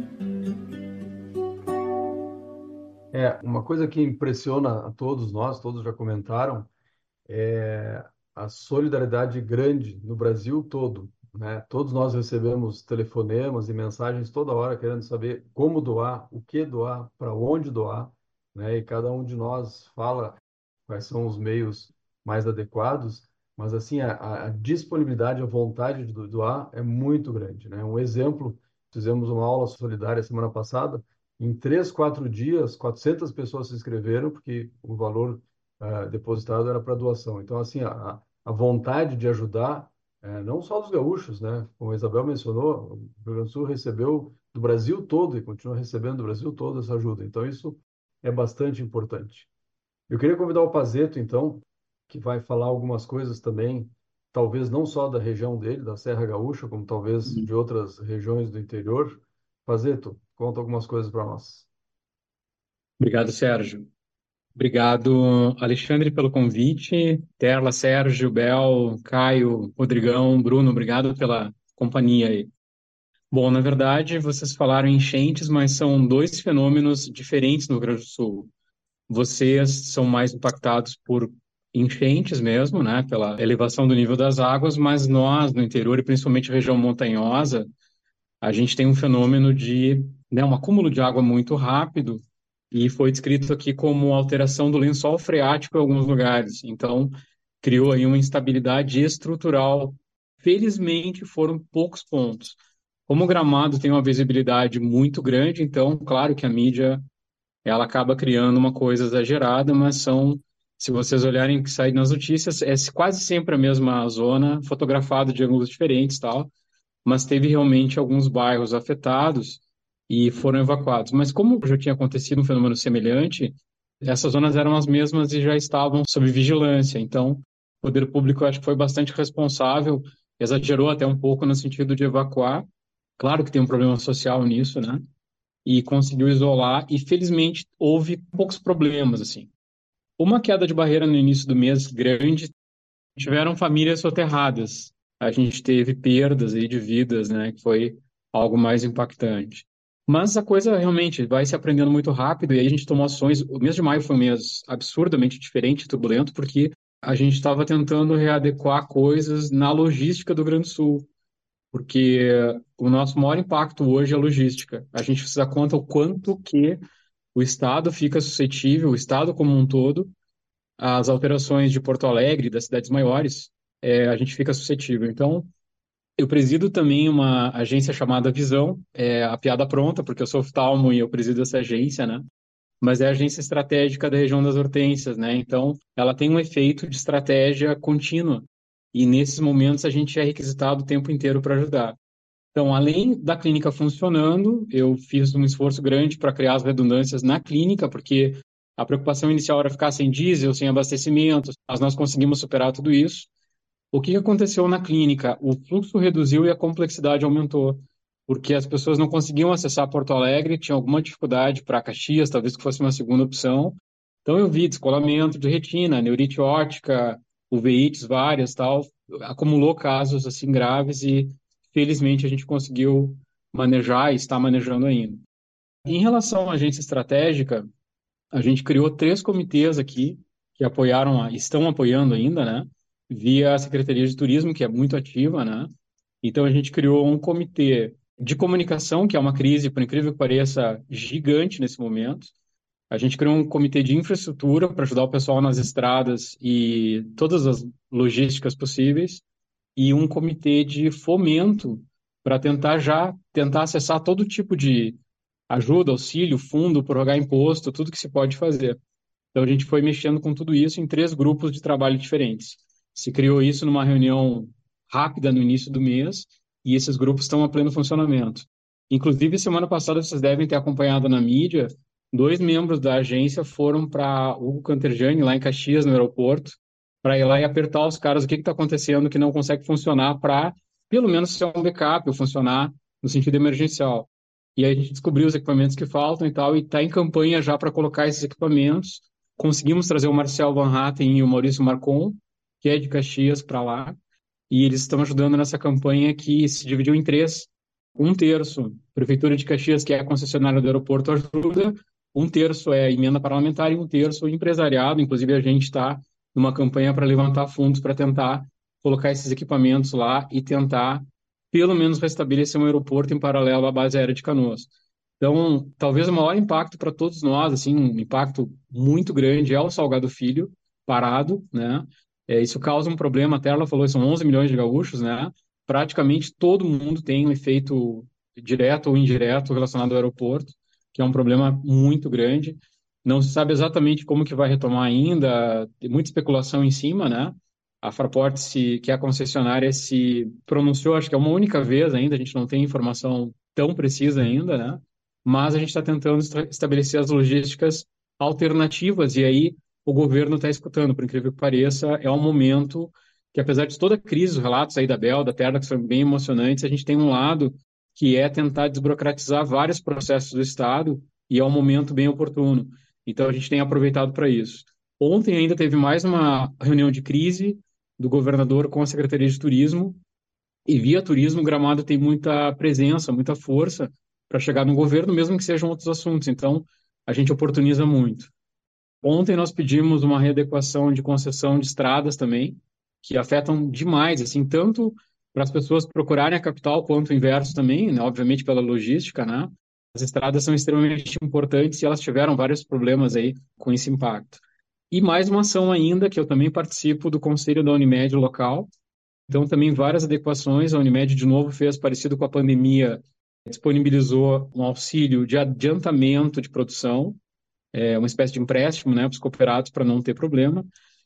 É, uma coisa que impressiona a todos nós, todos já comentaram, é a solidariedade grande no Brasil todo, né? Todos nós recebemos telefonemas e mensagens toda hora querendo saber como doar, o que doar, para onde doar, né? E cada um de nós fala quais são os meios mais adequados, mas assim a, a disponibilidade, a vontade de doar é muito grande, né? Um exemplo, fizemos uma aula solidária semana passada. Em três, quatro dias, quatrocentas pessoas se inscreveram, porque o valor uh, depositado era para doação. Então, assim, a, a vontade de ajudar, uh, não só dos gaúchos, né? Como a Isabel mencionou, o Rio Grande do Sul recebeu do Brasil todo e continua recebendo do Brasil todo essa ajuda. Então, isso é bastante importante. Eu queria convidar o Pazeto, então, que vai falar algumas coisas também, talvez não só da região dele, da Serra Gaúcha, como talvez de outras regiões do interior. Pazeto, conta algumas coisas para nós. Obrigado, Sérgio. Obrigado, Alexandre, pelo convite. Terla, Sérgio, Bel, Caio, Rodrigão, Bruno, obrigado pela companhia aí. Bom, na verdade, vocês falaram em enchentes, mas são dois fenômenos diferentes no Rio Grande do Sul. Vocês são mais impactados por enchentes mesmo, né, pela elevação do nível das águas, mas nós, no interior e principalmente região montanhosa, a gente tem um fenômeno de, né, um acúmulo de água muito rápido, e foi descrito aqui como alteração do lençol freático em alguns lugares. Então, criou aí uma instabilidade estrutural. Felizmente, foram poucos pontos. Como o Gramado tem uma visibilidade muito grande, então, claro que a mídia ela acaba criando uma coisa exagerada, mas são, se vocês olharem que sai nas notícias, é quase sempre a mesma zona, fotografada de ângulos diferentes, tal, mas teve realmente alguns bairros afetados e foram evacuados. Mas como já tinha acontecido um fenômeno semelhante, essas zonas eram as mesmas e já estavam sob vigilância. Então, o poder público, eu acho que foi bastante responsável, exagerou até um pouco no sentido de evacuar. Claro que tem um problema social nisso, né? E conseguiu isolar e, felizmente, houve poucos problemas, assim. Uma queda de barreira no início do mês grande, tiveram famílias soterradas. A gente teve perdas aí de vidas, né? Que foi algo mais impactante. Mas a coisa realmente vai se aprendendo muito rápido e aí a gente tomou ações. O mês de maio foi um mês absurdamente diferente, turbulento, porque a gente estava tentando readequar coisas na logística do Rio Grande do Sul, porque o nosso maior impacto hoje é a logística. A gente precisa dar conta o quanto que o Estado fica suscetível, o Estado como um todo, às alterações de Porto Alegre, das cidades maiores, é, a gente fica suscetível. Então, eu presido também uma agência chamada Visão, é a piada pronta, porque eu sou oftalmo e eu presido essa agência, né? Mas é a agência estratégica da região das Hortênsias, né? Então, ela tem um efeito de estratégia contínua. E nesses momentos a gente é requisitado o tempo inteiro para ajudar. Então, além da clínica funcionando, eu fiz um esforço grande para criar as redundâncias na clínica, porque a preocupação inicial era ficar sem diesel, sem abastecimento, mas nós conseguimos superar tudo isso. O que aconteceu na clínica? O fluxo reduziu e a complexidade aumentou, porque as pessoas não conseguiam acessar Porto Alegre, tinham alguma dificuldade para Caxias, talvez que fosse uma segunda opção. Então eu vi descolamento de retina, neurite óptica, uveites várias, tal, acumulou casos assim graves e felizmente a gente conseguiu manejar e está manejando ainda. Em relação à agência estratégica, a gente criou três comitês aqui que apoiaram, estão apoiando ainda, né? Via a Secretaria de Turismo, que é muito ativa, né? Então a gente criou um comitê de comunicação, que é uma crise, por incrível que pareça, gigante nesse momento. A gente criou um comitê de infraestrutura para ajudar o pessoal nas estradas e todas as logísticas possíveis, e um comitê de fomento para tentar já tentar acessar todo tipo de ajuda, auxílio, fundo, prorrogar imposto, tudo que se pode fazer. Então a gente foi mexendo com tudo isso em três grupos de trabalho diferentes. Se criou isso numa reunião rápida no início do mês e esses grupos estão a pleno funcionamento. Inclusive, semana passada, vocês devem ter acompanhado na mídia, dois membros da agência foram para Hugo Canterjani, lá em Caxias, no aeroporto, para ir lá e apertar os caras o que está acontecendo que não consegue funcionar para, pelo menos, ser um backup ou funcionar no sentido emergencial. E aí a gente descobriu os equipamentos que faltam e tal, e está em campanha já para colocar esses equipamentos. Conseguimos trazer o Marcel Van Hatten e o Maurício Marcon, que é de Caxias, para lá, e eles estão ajudando nessa campanha que se dividiu em três. Um terço, Prefeitura de Caxias, que é a concessionária do aeroporto, ajuda, um terço é emenda parlamentar e um terço empresariado, inclusive a gente está numa campanha para levantar fundos para tentar colocar esses equipamentos lá e tentar, pelo menos, restabelecer um aeroporto em paralelo à base aérea de Canoas. Então, talvez o maior impacto para todos nós, assim, um impacto muito grande, é o Salgado Filho parado, né? É, isso causa um problema, até ela falou, são onze milhões de gaúchos, né? Praticamente todo mundo tem um efeito direto ou indireto relacionado ao aeroporto, que é um problema muito grande. Não se sabe exatamente como que vai retomar ainda, tem muita especulação em cima, né? A Fraport, se, que é a concessionária, se pronunciou, acho que é uma única vez ainda, a gente não tem informação tão precisa ainda, né? Mas a gente está tentando estabelecer as logísticas alternativas, e aí o governo está escutando. Por incrível que pareça, é um momento que, apesar de toda a crise, os relatos aí da Bel, da Terra, que são bem emocionantes, a gente tem um lado que é tentar desburocratizar vários processos do Estado, e é um momento bem oportuno. Então, a gente tem aproveitado para isso. Ontem ainda teve mais uma reunião de crise do governador com a Secretaria de Turismo, e via turismo, Gramado tem muita presença, muita força para chegar no governo, mesmo que sejam outros assuntos. Então, a gente oportuniza muito. Ontem nós pedimos uma readequação de concessão de estradas também, que afetam demais, assim, tanto para as pessoas procurarem a capital, quanto o inverso também, né, obviamente pela logística, né? As estradas são extremamente importantes e elas tiveram vários problemas aí com esse impacto. E mais uma ação ainda, que eu também participo do Conselho da Unimed local. Então, também várias adequações. A Unimed, de novo, fez parecido com a pandemia, disponibilizou um auxílio de adiantamento de produção, é, uma espécie de empréstimo, né, para os cooperados, para não ter problema.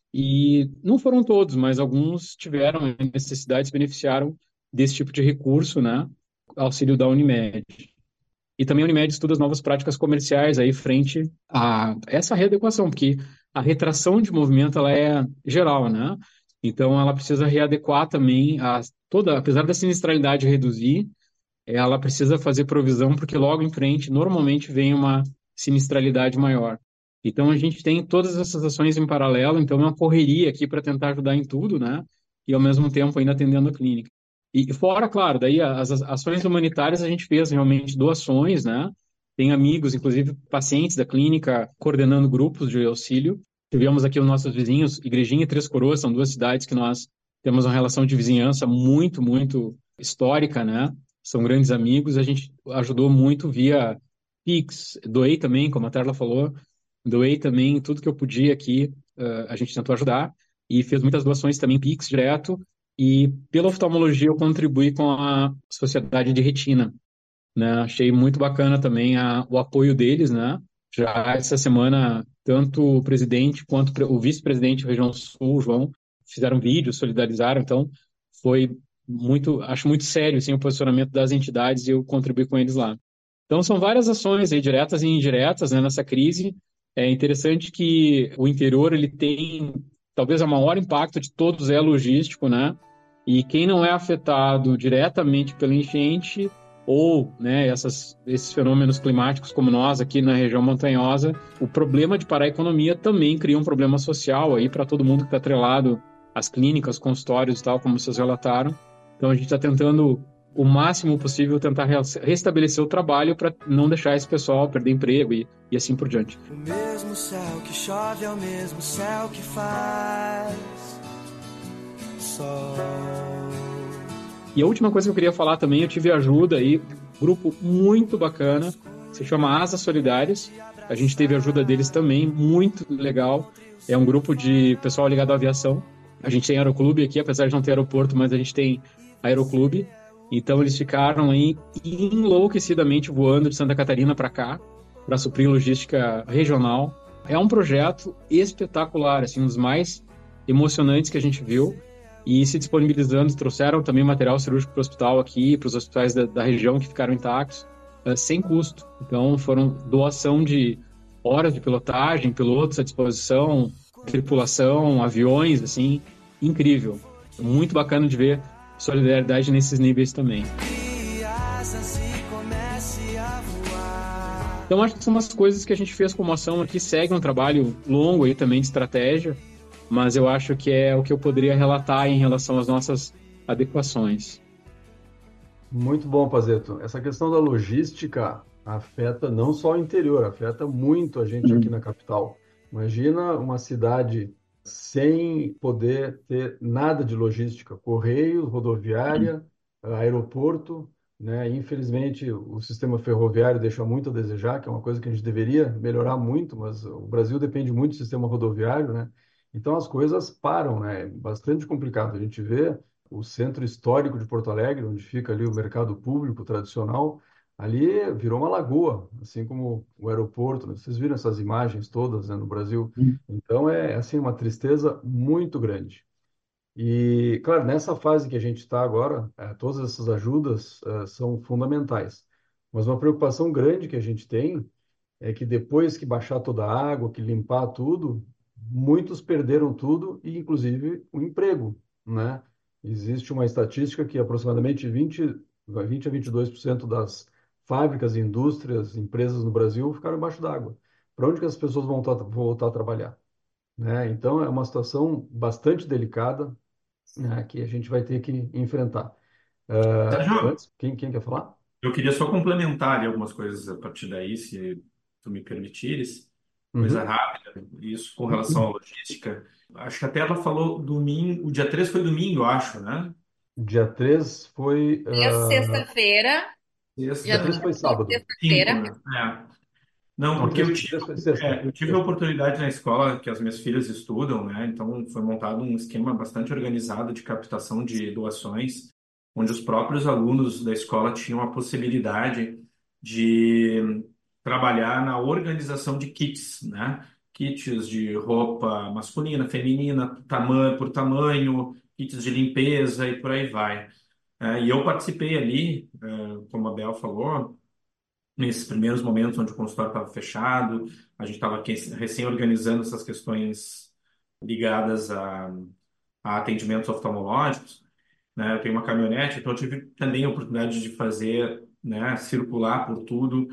E não foram todos, mas alguns tiveram necessidades, beneficiaram desse tipo de recurso, né, auxílio da Unimed. E também a Unimed estuda as novas práticas comerciais aí frente a essa readequação, porque a retração de movimento ela é geral, né? Então ela precisa readequar também a toda, apesar da sinistralidade reduzir, ela precisa fazer provisão porque logo em frente normalmente vem uma sinistralidade maior. Então a gente tem todas essas ações em paralelo, então é uma correria aqui para tentar ajudar em tudo, né? E ao mesmo tempo ainda atendendo a clínica. E fora, claro, daí as ações humanitárias a gente fez realmente doações, né? Tem amigos, inclusive pacientes da clínica, coordenando grupos de auxílio. Tivemos aqui os nossos vizinhos, Igrejinha e Três Coroas, são duas cidades que nós temos uma relação de vizinhança muito, muito histórica, né? São grandes amigos, a gente ajudou muito via Pix, doei também, como a Terla falou, doei também tudo que eu podia aqui, uh, a gente tentou ajudar, e fez muitas doações também Pix direto, e pela oftalmologia eu contribuí com a Sociedade de Retina, né? Achei muito bacana também a, o apoio deles, né? Já essa semana, tanto o presidente quanto o vice-presidente da região sul, João, fizeram vídeos, solidarizaram, então foi muito, acho muito sério assim, o posicionamento das entidades e eu contribuí com eles lá. Então são várias ações aí, diretas e indiretas, né, nessa crise. É interessante que o interior ele tem talvez o maior impacto de todos é logístico, né? E quem não é afetado diretamente pela enchente ou, né, essas, esses fenômenos climáticos como nós aqui na região montanhosa, o problema de parar a economia também cria um problema social aí para todo mundo que está atrelado às clínicas, consultórios e tal, como vocês relataram. Então a gente está tentando o máximo possível tentar restabelecer o trabalho para não deixar esse pessoal perder emprego e, e assim por diante. O mesmo céu que chove é o mesmo céu que faz sol. E a última coisa que eu queria falar também, eu tive ajuda aí, grupo muito bacana, se chama Asas Solidárias. A gente teve ajuda deles também, muito legal. É um grupo de pessoal ligado à aviação. A gente tem aeroclube aqui, apesar de não ter aeroporto, mas a gente tem aeroclube. Então eles ficaram aí enlouquecidamente voando de Santa Catarina para cá, para suprir logística regional. É um projeto espetacular, assim, um dos mais emocionantes que a gente viu. E se disponibilizando, trouxeram também material cirúrgico para o hospital aqui, para os hospitais da, da região que ficaram intactos, uh, sem custo. Então foram doação de horas de pilotagem, pilotos à disposição, tripulação, aviões, assim, incrível. Muito bacana de ver solidariedade nesses níveis também. Então acho que são umas coisas que a gente fez como ação aqui, segue um trabalho longo aí também de estratégia, mas eu acho que é o que eu poderia relatar em relação às nossas adequações. Muito bom, Pazeto. Essa questão da logística afeta não só o interior, afeta muito a gente aqui na capital. Imagina uma cidade sem poder ter nada de logística, correios, rodoviária, aeroporto, né? Infelizmente, o sistema ferroviário deixa muito a desejar, que é uma coisa que a gente deveria melhorar muito, mas o Brasil depende muito do sistema rodoviário, né? Então as coisas param, né? É bastante complicado. A gente vê o centro histórico de Porto Alegre, onde fica ali o mercado público tradicional, ali virou uma lagoa, assim como o aeroporto, né? Vocês viram essas imagens todas, né, no Brasil? Então é assim uma tristeza muito grande. E, claro, nessa fase que a gente está agora, é, todas essas ajudas é, são fundamentais. Mas uma preocupação grande que a gente tem é que depois que baixar toda a água, que limpar tudo, muitos perderam tudo e, inclusive, o emprego, né? Existe uma estatística que aproximadamente vinte, vinte a vinte e dois por cento das fábricas, indústrias, empresas no Brasil ficaram embaixo d'água. Para onde que as pessoas vão voltar, voltar a trabalhar? Né? Então, é uma situação bastante delicada, né, que a gente vai ter que enfrentar. Ah, Sérgio, antes, quem, quem quer falar? eu queria só complementar ali algumas coisas a partir daí, se tu me permitires. Coisa Uhum. rápida, isso com relação à logística. Acho que até ela falou domingo, o dia três foi domingo, eu acho, né? Dia três foi. Desde ah, sexta-feira, dia dia três Sexta, foi sábado. cinco, sexta-feira, né? É. Não, Não, porque três eu foi, tive, três foi sexta. é, eu tive a Sexta. oportunidade na escola que as minhas filhas estudam, né? Então foi montado um esquema bastante organizado de captação de doações, onde os próprios alunos da escola tinham a possibilidade de trabalhar na organização de kits, né? Kits de roupa masculina, feminina, tamanho por tamanho, kits de limpeza e por aí vai. É, e eu participei ali, é, como a Bel falou, nesses primeiros momentos onde o consultório estava fechado, a gente estava recém-organizando essas questões ligadas a, a atendimentos oftalmológicos, né? Eu tenho uma caminhonete, então eu tive também a oportunidade de fazer, né, circular por tudo,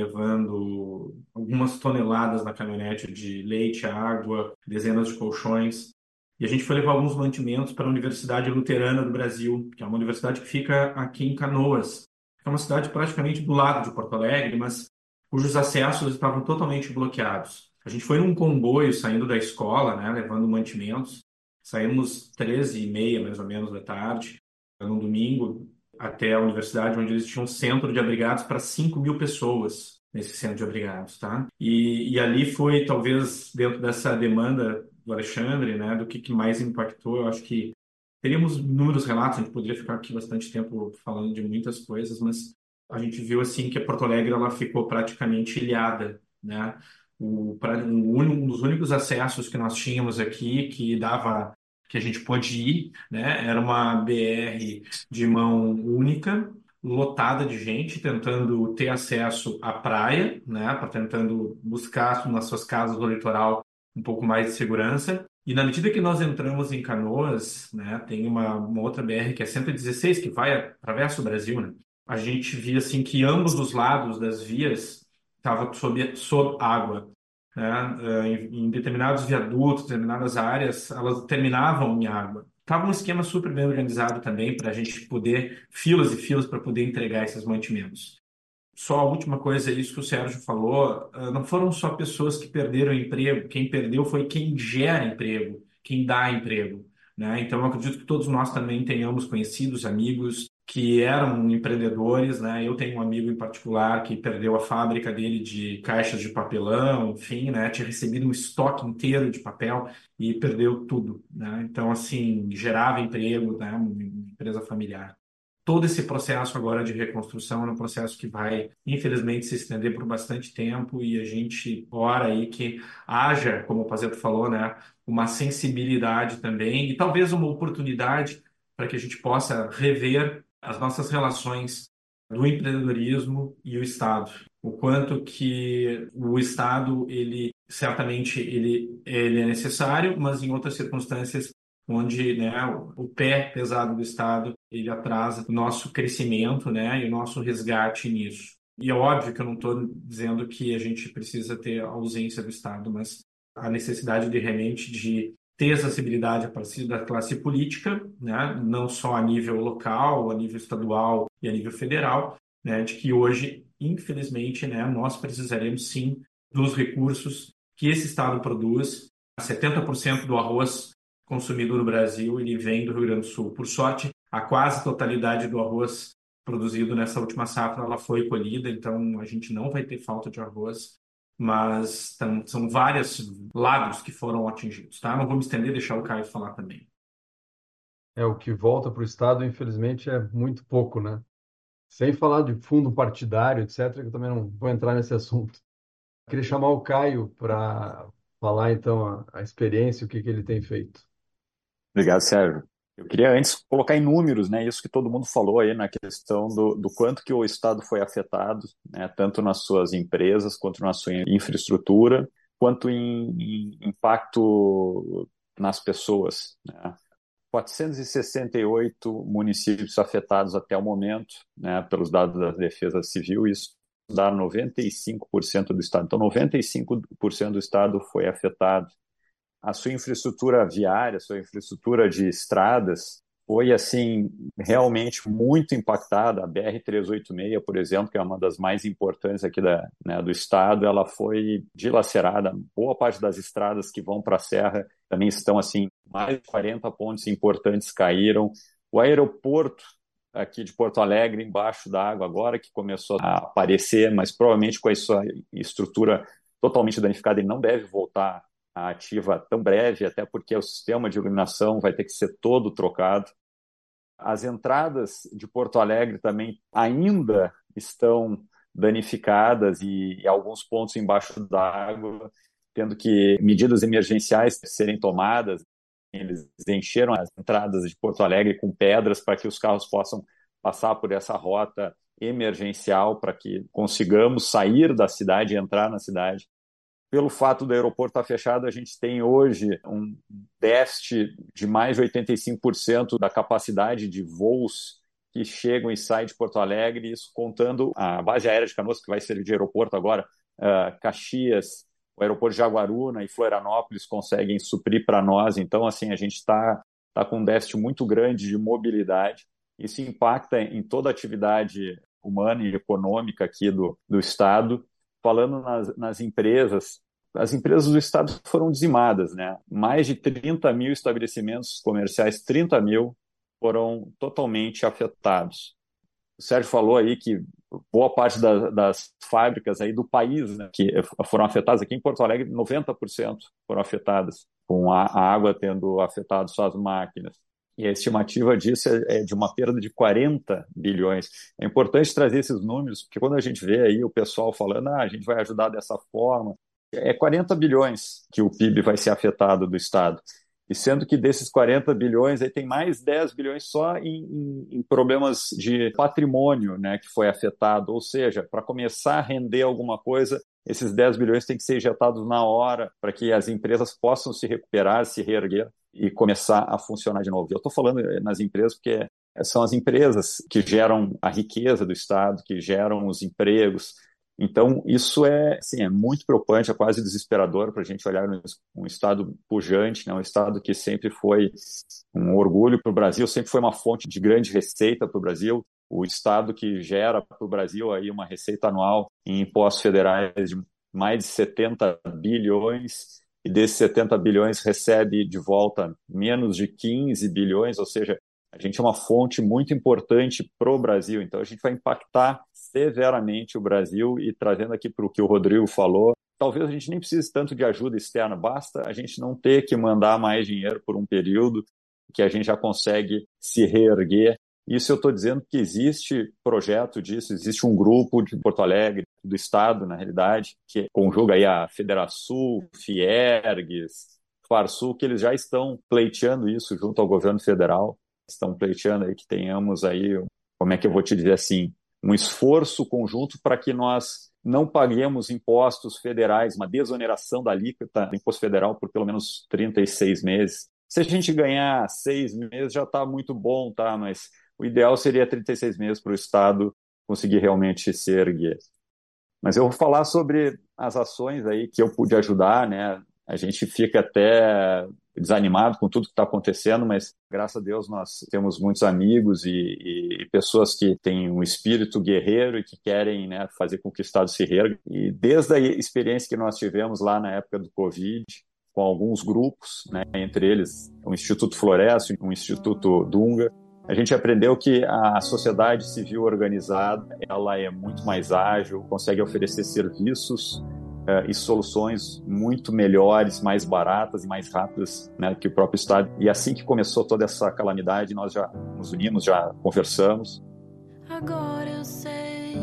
levando algumas toneladas na caminhonete de leite, água, dezenas de colchões. E a gente foi levar alguns mantimentos para a Universidade Luterana do Brasil, que é uma universidade que fica aqui em Canoas. É uma cidade praticamente do lado de Porto Alegre, mas cujos acessos estavam totalmente bloqueados. A gente foi num comboio saindo da escola, né, levando mantimentos. Saímos treze e meia, mais ou menos, da tarde, num domingo, até a universidade, onde eles tinham um centro de abrigados para cinco mil pessoas nesse centro de abrigados, tá? E, e ali foi, talvez, dentro dessa demanda do Alexandre, né, do que, que mais impactou, eu acho que teríamos inúmeros relatos, a gente poderia ficar aqui bastante tempo falando de muitas coisas, mas a gente viu, assim, que a Porto Alegre, ela ficou praticamente ilhada, né? O, pra, um, um dos únicos acessos que nós tínhamos aqui, que dava, que a gente pôde ir, né, era uma B R de mão única, lotada de gente tentando ter acesso à praia, né, para tentando buscar nas suas casas do litoral um pouco mais de segurança. E na medida que nós entramos em Canoas, né, tem uma, uma outra B R que é cento e dezesseis, que vai atravessa o Brasil, né? A gente via assim que ambos os lados das vias estavam sob, sob água, né? Eh, Em, em determinados viadutos, determinadas áreas, elas terminavam em água. Tava um esquema super bem organizado também para a gente poder, filas e filas para poder entregar esses mantimentos. Só a última coisa, isso que o Sérgio falou, ah, não foram só pessoas que perderam emprego, quem perdeu foi quem gera emprego, quem dá emprego, né? Então, eu acredito que todos nós também tenhamos conhecidos, amigos que eram empreendedores, né? Eu tenho um amigo em particular que perdeu a fábrica dele de caixas de papelão, enfim, né? Tinha recebido um estoque inteiro de papel e perdeu tudo, né? Então, assim, gerava emprego, né? Uma empresa familiar. Todo esse processo agora de reconstrução é um processo que vai, infelizmente, se estender por bastante tempo e a gente ora aí que haja, como o Pazeto falou, né, uma sensibilidade também e talvez uma oportunidade para que a gente possa rever as nossas relações do empreendedorismo e o Estado. O quanto que o Estado, ele certamente ele, ele é necessário, mas em outras circunstâncias onde, né, o o pé pesado do Estado ele atrasa o nosso crescimento, né, e o nosso resgate nisso. E é óbvio que eu não estou dizendo que a gente precisa ter a ausência do Estado, mas a necessidade de realmente de ter acessibilidade a partir da classe política, né, não só a nível local, a nível estadual e a nível federal, né, de que hoje, infelizmente, né, nós precisaremos sim dos recursos que esse Estado produz. setenta por cento do arroz consumido no Brasil, ele vem do Rio Grande do Sul. Por sorte, a quase totalidade do arroz produzido nessa última safra ela foi colhida, então a gente não vai ter falta de arroz, mas tam, são vários lados que foram atingidos, tá? Não vou me estender, deixar o Caio falar também. É, o que volta para o Estado, infelizmente, é muito pouco, né? Sem falar de fundo partidário, etcétera, que eu também não vou entrar nesse assunto. Queria chamar o Caio para falar, então, a, a experiência, o que, que ele tem feito. Obrigado, Sérgio. Eu queria antes colocar em números, né, isso que todo mundo falou aí na questão do, do quanto que o Estado foi afetado, né, tanto nas suas empresas quanto na sua infraestrutura. quanto em, em impacto nas pessoas, né? quatrocentos e sessenta e oito municípios afetados até o momento, né, pelos dados da Defesa Civil, isso dá noventa e cinco por cento do estado. Então, noventa e cinco por cento do estado foi afetado. A sua infraestrutura viária, a sua infraestrutura de estradas foi, assim, realmente muito impactada. A B R trezentos e oitenta e seis, por exemplo, que é uma das mais importantes aqui da, né, do estado, ela foi dilacerada. Boa parte das estradas que vão para a Serra também estão, assim, mais de quarenta pontes importantes caíram. O aeroporto aqui de Porto Alegre, embaixo da água agora, que começou a aparecer, mas provavelmente com a sua estrutura totalmente danificada, ele não deve voltar à ativa tão breve, até porque o sistema de iluminação vai ter que ser todo trocado. As entradas de Porto Alegre também ainda estão danificadas e, e alguns pontos embaixo d'água, tendo que medidas emergenciais serem tomadas. Eles encheram as entradas de Porto Alegre com pedras para que os carros possam passar por essa rota emergencial, para que consigamos sair da cidade e entrar na cidade. Pelo fato do aeroporto estar fechado, a gente tem hoje um déficit de mais de oitenta e cinco por cento da capacidade de voos que chegam e saem de Porto Alegre, isso contando a base aérea de Canoas, que vai servir de aeroporto agora, uh, Caxias, o aeroporto de Jaguaruna e Florianópolis conseguem suprir para nós. Então, assim, a gente está tá com um déficit muito grande de mobilidade. Isso impacta em toda a atividade humana e econômica aqui do, do Estado. Falando nas, nas empresas, as empresas do Estado foram dizimadas, né? Mais de trinta mil estabelecimentos comerciais, trinta mil, foram totalmente afetados. O Sérgio falou aí que boa parte da, das fábricas aí do país, né, que foram afetadas, aqui em Porto Alegre, noventa por cento foram afetadas, com a, a água tendo afetado suas máquinas. E a estimativa disso é, é de uma perda de quarenta bilhões. É importante trazer esses números, porque quando a gente vê aí o pessoal falando, ah, a gente vai ajudar dessa forma, é quarenta bilhões que o P I B vai ser afetado do Estado. E sendo que desses quarenta bilhões, aí tem mais dez bilhões só em, em, em problemas de patrimônio, né, que foi afetado. Ou seja, para começar a render alguma coisa, esses dez bilhões têm que ser injetados na hora para que as empresas possam se recuperar, se reerguer e começar a funcionar de novo. Eu estou falando nas empresas porque são as empresas que geram a riqueza do Estado, que geram os empregos. Então, isso é, assim, é muito preocupante, é quase desesperador para a gente olhar um estado pujante, né? Um estado que sempre foi um orgulho para o Brasil, sempre foi uma fonte de grande receita para o Brasil, o estado que gera para o Brasil aí uma receita anual em impostos federais de mais de setenta bilhões, e desses setenta bilhões recebe de volta menos de quinze bilhões, ou seja, a gente é uma fonte muito importante para o Brasil, então a gente vai impactar severamente o Brasil. E trazendo aqui para o que o Rodrigo falou, talvez a gente nem precise tanto de ajuda externa, basta a gente não ter que mandar mais dinheiro por um período, que a gente já consegue se reerguer. Isso eu estou dizendo que existe projeto disso, existe um grupo de Porto Alegre, do Estado, na realidade, que conjuga aí a Federação, Fiergues, Farsul, que eles já estão pleiteando isso junto ao governo federal, estão pleiteando aí que tenhamos aí, como é que eu vou te dizer assim, um esforço conjunto para que nós não paguemos impostos federais, uma desoneração da alíquota do imposto federal por pelo menos trinta e seis meses. Se a gente ganhar seis meses já está muito bom, tá? Mas o ideal seria trinta e seis meses para o Estado conseguir realmente se erguer. Mas eu vou falar sobre as ações aí que eu pude ajudar, né? A gente fica até desanimado com tudo que está acontecendo, mas graças a Deus nós temos muitos amigos e, e, e pessoas que têm um espírito guerreiro e que querem, né, fazer com que o Estado se reerga. E desde a experiência que nós tivemos lá na época do Covid, com alguns grupos, né, entre eles o Instituto Floresta, o Instituto Dunga, a gente aprendeu que a sociedade civil organizada ela é muito mais ágil, consegue oferecer serviços Uh, e soluções muito melhores, mais baratas e mais rápidas, né, que o próprio Estado. E assim que começou toda essa calamidade, nós já nos unimos, já conversamos. Agora eu sei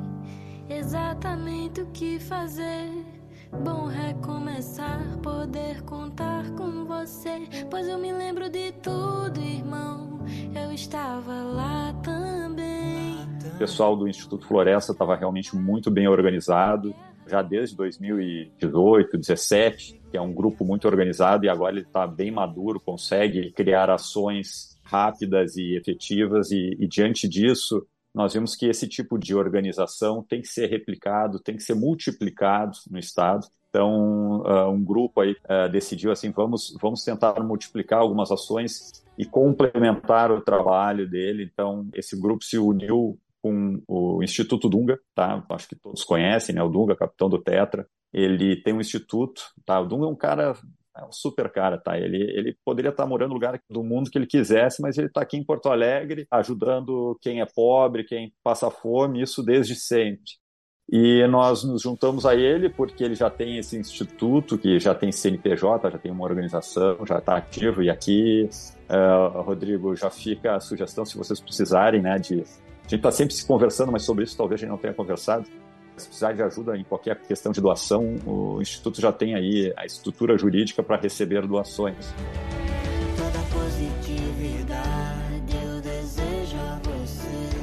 exatamente o que fazer. Bom recomeçar, poder contar com você. Pois eu me lembro de tudo, irmão. Eu estava lá também. O pessoal do Instituto Floresta estava realmente muito bem organizado. já desde dois mil e dezoito, dezessete, que é um grupo muito organizado e agora ele está bem maduro, consegue criar ações rápidas e efetivas e, e diante disso nós vimos que esse tipo de organização tem que ser replicado, tem que ser multiplicado no Estado. Então, uh, um grupo aí uh, decidiu assim, vamos, vamos tentar multiplicar algumas ações e complementar o trabalho dele. Então, esse grupo se uniu com o Instituto Dunga, tá? Acho que todos conhecem, né? O Dunga, capitão do Tetra. Ele tem um instituto, tá? O Dunga é um cara, é um super cara, tá? Ele, ele poderia estar morando no lugar do mundo que ele quisesse, mas ele está aqui em Porto Alegre, ajudando quem é pobre, quem passa fome, isso desde sempre. E nós nos juntamos a ele porque ele já tem esse instituto, que já tem C N P J, já tem uma organização, já está ativo. E aqui, uh, Rodrigo, já fica a sugestão, se vocês precisarem, né, de... A gente está sempre se conversando, mas sobre isso talvez a gente não tenha conversado. Se precisar de ajuda em qualquer questão de doação, o Instituto já tem aí a estrutura jurídica para receber doações. Toda positividade eu desejo a você,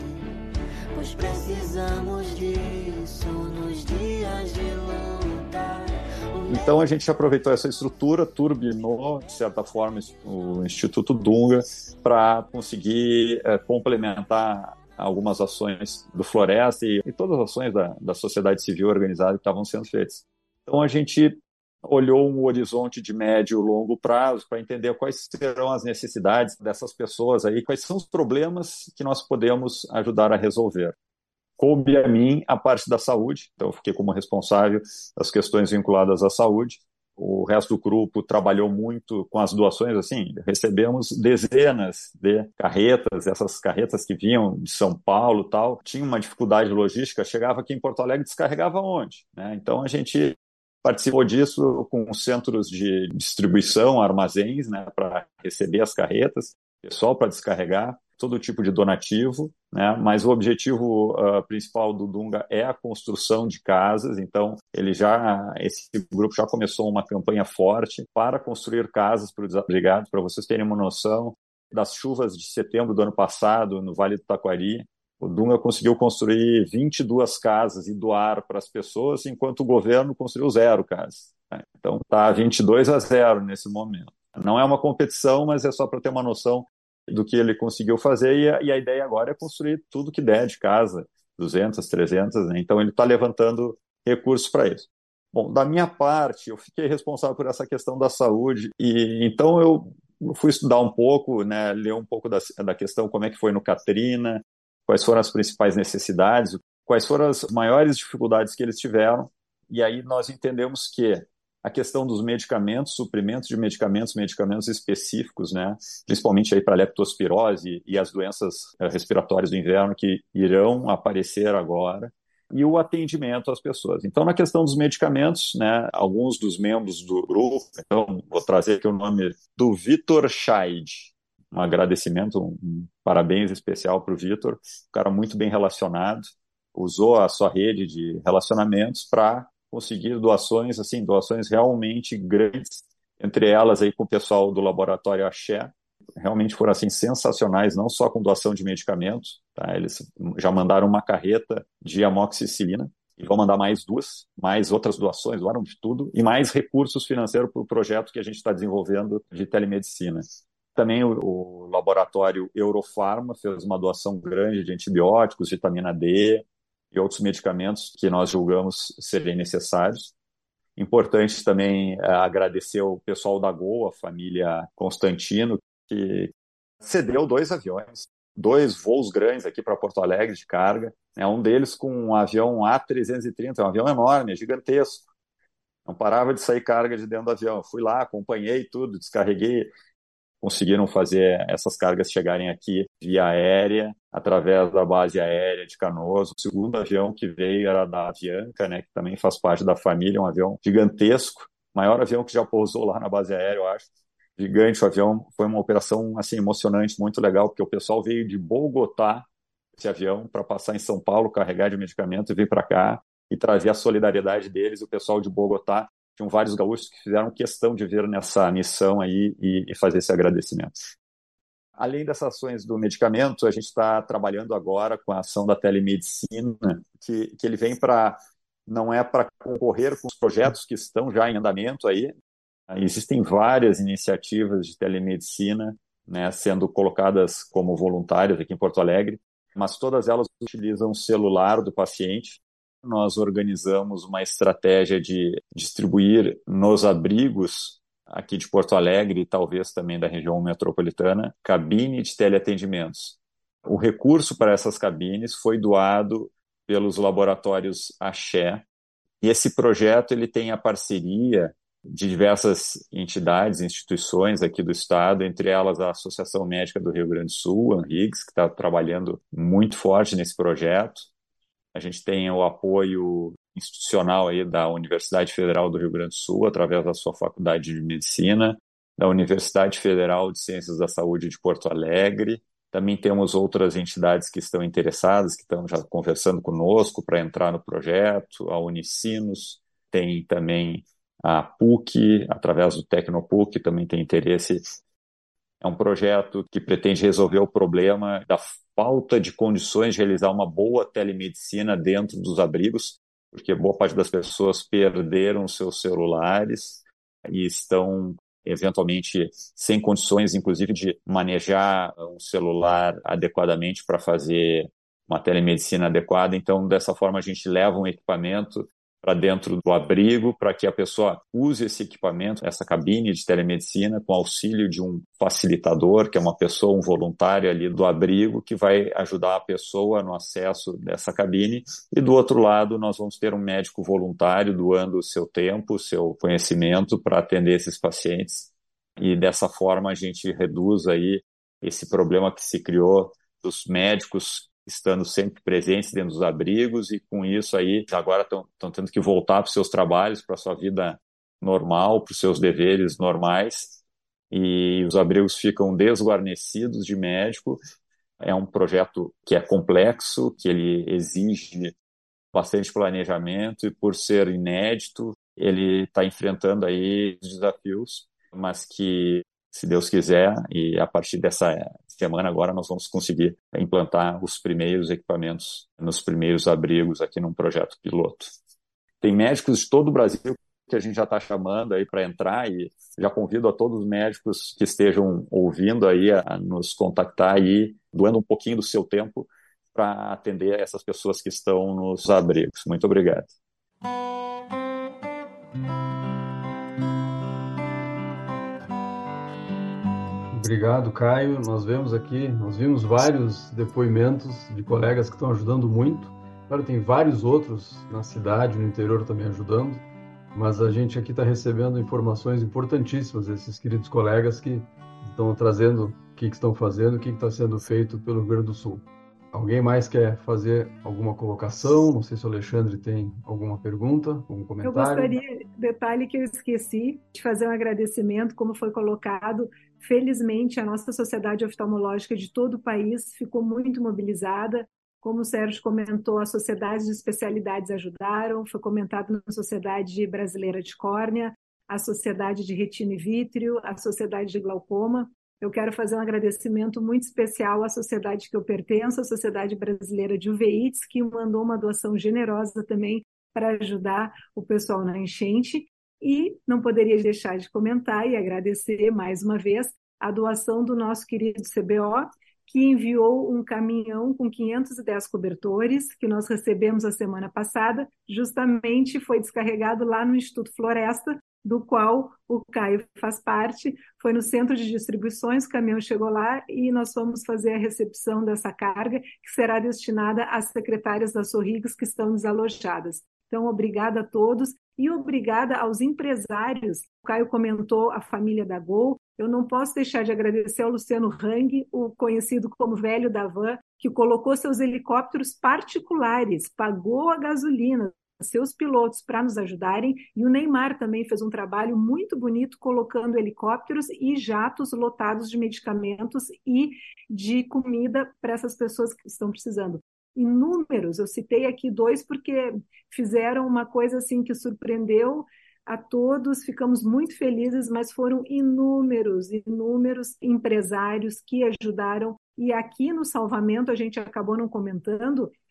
pois precisamos disso nos dias de luta. Então a gente aproveitou essa estrutura, turbinou, de certa forma, o Instituto Dunga para conseguir é, complementar algumas ações do Floresta e, e todas as ações da, da sociedade civil organizada que estavam sendo feitas. Então a gente olhou um horizonte de médio e longo prazo para entender quais serão as necessidades dessas pessoas aí, quais são os problemas que nós podemos ajudar a resolver. Coube a mim a parte da saúde, então eu fiquei como responsável das questões vinculadas à saúde. O resto do grupo trabalhou muito com as doações, assim, recebemos dezenas de carretas, essas carretas que vinham de São Paulo e tal, tinha uma dificuldade logística, chegava aqui em Porto Alegre e descarregava onde? Né? Então a gente participou disso com centros de distribuição, armazéns, né, para receber as carretas, pessoal para descarregar, todo tipo de donativo, né? Mas o objetivo uh, principal do Dunga é a construção de casas, então ele já, esse grupo já começou uma campanha forte para construir casas para os desabrigados. Para vocês terem uma noção, das chuvas de setembro do ano passado, no Vale do Taquari, o Dunga conseguiu construir vinte e duas casas e doar para as pessoas, enquanto o governo construiu zero casas. Né? Então está vinte e dois a zero nesse momento. Não é uma competição, mas é só para ter uma noção do que ele conseguiu fazer, e a, e a ideia agora é construir tudo que der de casa, duzentas, trezentas, né? Então ele está levantando recursos para isso. Bom, da minha parte, eu fiquei responsável por essa questão da saúde, e então eu fui estudar um pouco, né, ler um pouco da, da questão, como é que foi no Katrina, quais foram as principais necessidades, quais foram as maiores dificuldades que eles tiveram, e aí nós entendemos que a questão dos medicamentos, suprimentos de medicamentos, medicamentos específicos, né, principalmente aí para a leptospirose e as doenças respiratórias do inverno que irão aparecer agora, e o atendimento às pessoas. Então, na questão dos medicamentos, né, alguns dos membros do grupo, então vou trazer aqui o nome do Vitor Scheid, um agradecimento, um parabéns especial para o Vitor, um cara muito bem relacionado, usou a sua rede de relacionamentos para conseguir doações, assim, doações realmente grandes, entre elas aí com o pessoal do Laboratório Axé, realmente foram assim sensacionais, não só com doação de medicamentos, tá? Eles já mandaram uma carreta de amoxicilina e vão mandar mais duas, mais outras doações, doaram de tudo, e mais recursos financeiros para o projeto que a gente está desenvolvendo de telemedicina. Também o, o laboratório Eurofarma fez uma doação grande de antibióticos, vitamina D, e outros medicamentos que nós julgamos serem necessários. Importante também é, agradecer ao pessoal da Gol, a família Constantino, que cedeu dois aviões, dois voos grandes aqui para Porto Alegre de carga, né? Um deles com um avião A trezentos e trinta, é um avião enorme, é gigantesco. Não parava de sair carga de dentro do avião. Eu fui lá, acompanhei tudo, descarreguei, conseguiram fazer essas cargas chegarem aqui via aérea, através da base aérea de Canoas. O segundo avião que veio era da Avianca, né, que também faz parte da família, um avião gigantesco, maior avião que já pousou lá na base aérea, eu acho. Gigante o avião, foi uma operação assim, emocionante, muito legal, porque o pessoal veio de Bogotá, esse avião, para passar em São Paulo, carregar de medicamento e vir para cá e trazer a solidariedade deles. O pessoal de Bogotá, tinham vários gaúchos que fizeram questão de vir nessa missão aí e, e fazer esse agradecimento. Além dessas ações do medicamento, a gente está trabalhando agora com a ação da telemedicina, que, que ele vem para, não é para concorrer com os projetos que estão já em andamento aí. Existem várias iniciativas de telemedicina, né, sendo colocadas como voluntárias aqui em Porto Alegre, mas todas elas utilizam o celular do paciente. Nós organizamos uma estratégia de distribuir nos abrigos aqui de Porto Alegre e talvez também da região metropolitana, cabine de teleatendimentos. O recurso para essas cabines foi doado pelos laboratórios Axé, e esse projeto ele tem a parceria de diversas entidades, instituições aqui do estado, entre elas a Associação Médica do Rio Grande do Sul, a ANRIGS, que está trabalhando muito forte nesse projeto. A gente tem o apoio institucional aí da Universidade Federal do Rio Grande do Sul, através da sua Faculdade de Medicina, da Universidade Federal de Ciências da Saúde de Porto Alegre. Também temos outras entidades que estão interessadas, que estão já conversando conosco para entrar no projeto, a Unicinos, tem também a PUC, através do Tecnopuc, também tem interesse. É um projeto que pretende resolver o problema da falta de condições de realizar uma boa telemedicina dentro dos abrigos, porque boa parte das pessoas perderam seus celulares e estão, eventualmente, sem condições, inclusive, de manejar um celular adequadamente para fazer uma telemedicina adequada. Então, dessa forma, a gente leva um equipamento para dentro do abrigo, para que a pessoa use esse equipamento, essa cabine de telemedicina, com auxílio de um facilitador, que é uma pessoa, um voluntário ali do abrigo, que vai ajudar a pessoa no acesso dessa cabine. E do outro lado, nós vamos ter um médico voluntário doando o seu tempo, o seu conhecimento para atender esses pacientes. E dessa forma a gente reduz aí esse problema que se criou dos médicos estando sempre presentes dentro dos abrigos, e com isso aí agora estão tendo que voltar para os seus trabalhos, para a sua vida normal, para os seus deveres normais, e os abrigos ficam desguarnecidos de médico. É um projeto que é complexo, que ele exige bastante planejamento, e por ser inédito, ele está enfrentando aí desafios, mas que, se Deus quiser, e a partir dessa semana agora nós vamos conseguir implantar os primeiros equipamentos nos primeiros abrigos aqui num projeto piloto. Tem médicos de todo o Brasil que a gente já está chamando aí para entrar, e já convido a todos os médicos que estejam ouvindo aí a, a nos contactar aí, doando um pouquinho do seu tempo para atender essas pessoas que estão nos abrigos. Muito obrigado. Obrigado, Caio. Nós vemos aqui, nós vimos vários depoimentos de colegas que estão ajudando muito. Claro, tem vários outros na cidade, no interior também ajudando, mas a gente aqui está recebendo informações importantíssimas desses queridos colegas que estão trazendo o que, que estão fazendo, o que está sendo feito pelo Rio Grande do Sul. Alguém mais quer fazer alguma colocação? Não sei se o Alexandre tem alguma pergunta, algum comentário. Eu gostaria, detalhe que eu esqueci, de fazer um agradecimento, como foi colocado. Felizmente, a nossa sociedade oftalmológica de todo o país ficou muito mobilizada. Como o Sérgio comentou, as sociedades de especialidades ajudaram, foi comentado na Sociedade Brasileira de Córnea, a Sociedade de Retina e Vítreo, a Sociedade de Glaucoma. Eu quero fazer um agradecimento muito especial à sociedade que eu pertenço, a Sociedade Brasileira de Uveites, que mandou uma doação generosa também para ajudar o pessoal na enchente. E não poderia deixar de comentar e agradecer mais uma vez a doação do nosso querido C B O, que enviou um caminhão com quinhentos e dez cobertores, que nós recebemos a semana passada, justamente foi descarregado lá no Instituto Floresta, do qual o Caio faz parte. Foi no centro de distribuições, o caminhão chegou lá e nós fomos fazer a recepção dessa carga, que será destinada às secretárias da Sorrigs que estão desalojadas. Então, obrigada a todos e obrigada aos empresários. O Caio comentou a família da Gol. Eu não posso deixar de agradecer ao Luciano Hang, o conhecido como velho da van, que colocou seus helicópteros particulares, pagou a gasolina, seus pilotos para nos ajudarem, e o Neymar também fez um trabalho muito bonito colocando helicópteros e jatos lotados de medicamentos e de comida para essas pessoas que estão precisando. Inúmeros, eu citei aqui dois porque fizeram uma coisa assim que surpreendeu a todos, ficamos muito felizes, mas foram inúmeros, inúmeros empresários que ajudaram. E aqui no Salvamento, a gente acabou não comentando,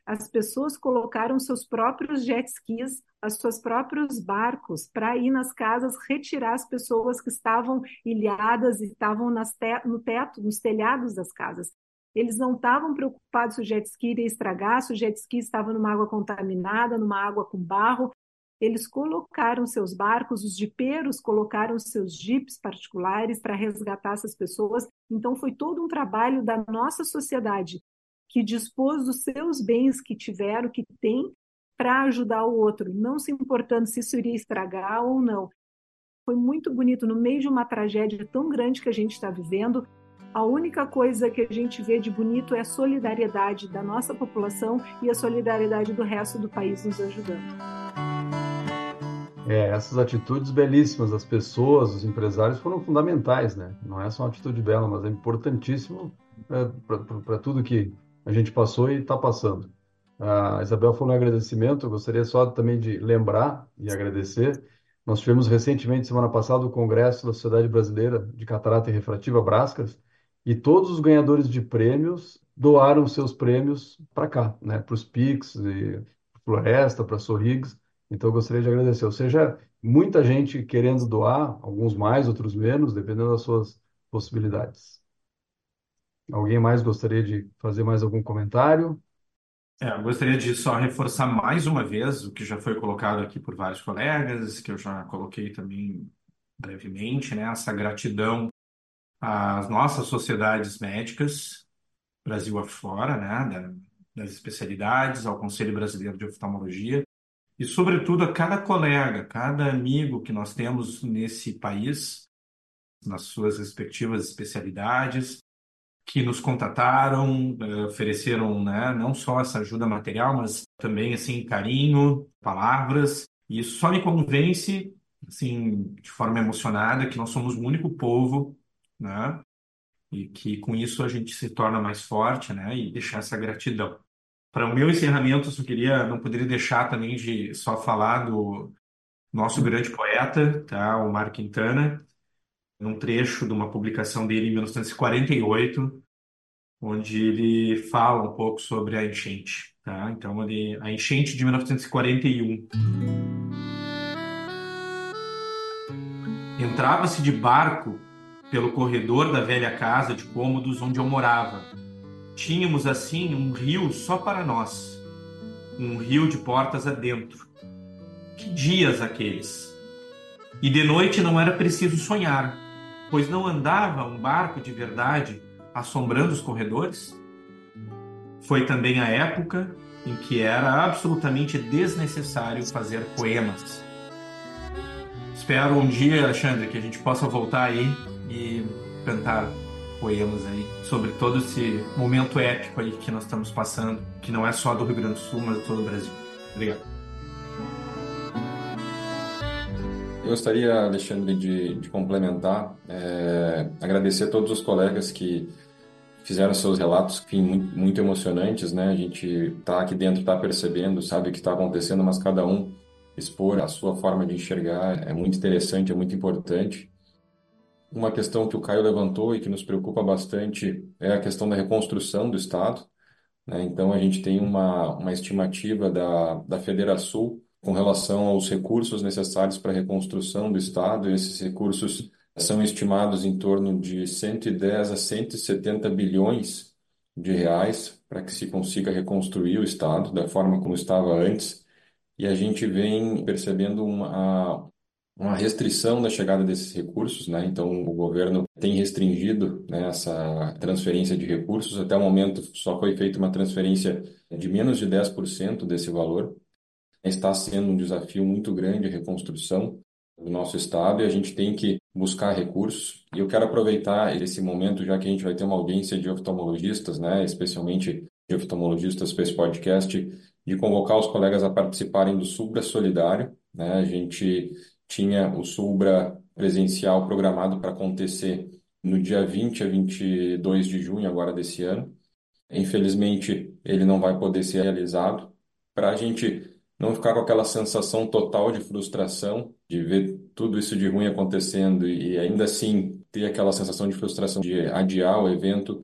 As pessoas colocaram seus próprios jet skis, os seus próprios barcos, para ir nas casas retirar as pessoas que estavam ilhadas e estavam nas te- no teto, nos telhados das casas. Eles não estavam preocupados se o jet ski iria estragar, se o jet ski estava numa água contaminada, numa água com barro. Eles colocaram seus barcos, os jipeiros colocaram seus jipes particulares para resgatar essas pessoas. Então, foi todo um trabalho da nossa sociedade, que dispôs dos seus bens que tiveram, que tem, para ajudar o outro, não se importando se isso iria estragar ou não. Foi muito bonito, no meio de uma tragédia tão grande que a gente está vivendo, a única coisa que a gente vê de bonito é a solidariedade da nossa população e a solidariedade do resto do país nos ajudando. É, essas atitudes belíssimas das pessoas, dos empresários, foram fundamentais, né? Não é só uma atitude bela, mas é importantíssimo é, para tudo que a gente passou e está passando. A Isabel falou em agradecimento, eu gostaria só também de lembrar e agradecer. Nós tivemos recentemente, semana passada, o Congresso da Sociedade Brasileira de Catarata e Refrativa, Brascas, e todos os ganhadores de prêmios doaram seus prêmios para cá, né? Para os Pix, para Floresta, para a Sorrigs. Então, eu gostaria de agradecer. Ou seja, muita gente querendo doar, alguns mais, outros menos, dependendo das suas possibilidades. Alguém mais gostaria de fazer mais algum comentário? É, eu gostaria de só reforçar mais uma vez o que já foi colocado aqui por vários colegas, que eu já coloquei também brevemente, né? Essa gratidão às nossas sociedades médicas, Brasil afora, né? Da, das especialidades, ao Conselho Brasileiro de Oftalmologia, e, sobretudo, a cada colega, cada amigo que nós temos nesse país, nas suas respectivas especialidades, que nos contataram, eh, ofereceram, né, não só essa ajuda material, mas também assim carinho, palavras. E isso só me convence, assim, de forma emocionada, que nós somos o único povo, né, e que com isso a gente se torna mais forte, né, e deixar essa gratidão. Para o meu encerramento, eu só queria, não poderia deixar também de só falar do nosso grande poeta, tá, o Mário Quintana, num trecho de uma publicação dele em mil novecentos e quarenta e oito, onde ele fala um pouco sobre a enchente, tá? Então, ele, a enchente de mil novecentos e quarenta e um. Entrava-se de barco pelo corredor da velha casa de cômodos onde eu morava. Tínhamos, assim, um rio só para nós, um rio de portas adentro. Que dias aqueles! E de noite não era preciso sonhar, pois não andava um barco de verdade assombrando os corredores? Foi também a época em que era absolutamente desnecessário fazer poemas. Espero um dia, Alexandre, que a gente possa voltar aí e cantar poemas aí sobre todo esse momento épico aí que nós estamos passando, que não é só do Rio Grande do Sul, mas de todo o Brasil. Obrigado. Eu gostaria, Alexandre, de, de complementar, é, agradecer a todos os colegas que fizeram seus relatos, enfim, muito, muito emocionantes, né? A gente está aqui dentro, está percebendo, sabe o que está acontecendo, mas cada um expor a sua forma de enxergar é muito interessante, é muito importante. Uma questão que o Caio levantou e que nos preocupa bastante é a questão da reconstrução do Estado, né? Então, a gente tem uma, uma estimativa da, da Federação com relação aos recursos necessários para a reconstrução do Estado. Esses recursos são estimados em torno de cento e dez a cento e setenta bilhões de reais para que se consiga reconstruir o Estado da forma como estava antes. E a gente vem percebendo uma, uma restrição da chegada desses recursos, né? Então, o governo tem restringido, né, essa transferência de recursos. Até o momento, só foi feita uma transferência de menos de dez por cento desse valor. Está sendo um desafio muito grande a reconstrução do nosso Estado e a gente tem que buscar recursos. E eu quero aproveitar esse momento, já que a gente vai ter uma audiência de oftalmologistas, né, especialmente de oftalmologistas para esse podcast, de convocar os colegas a participarem do Subra Solidário, né? A gente tinha o Subra presencial programado para acontecer no dia vinte a vinte e dois de junho agora desse ano. Infelizmente, ele não vai poder ser realizado. Para a gente não ficar com aquela sensação total de frustração, de ver tudo isso de ruim acontecendo e ainda assim ter aquela sensação de frustração de adiar o evento,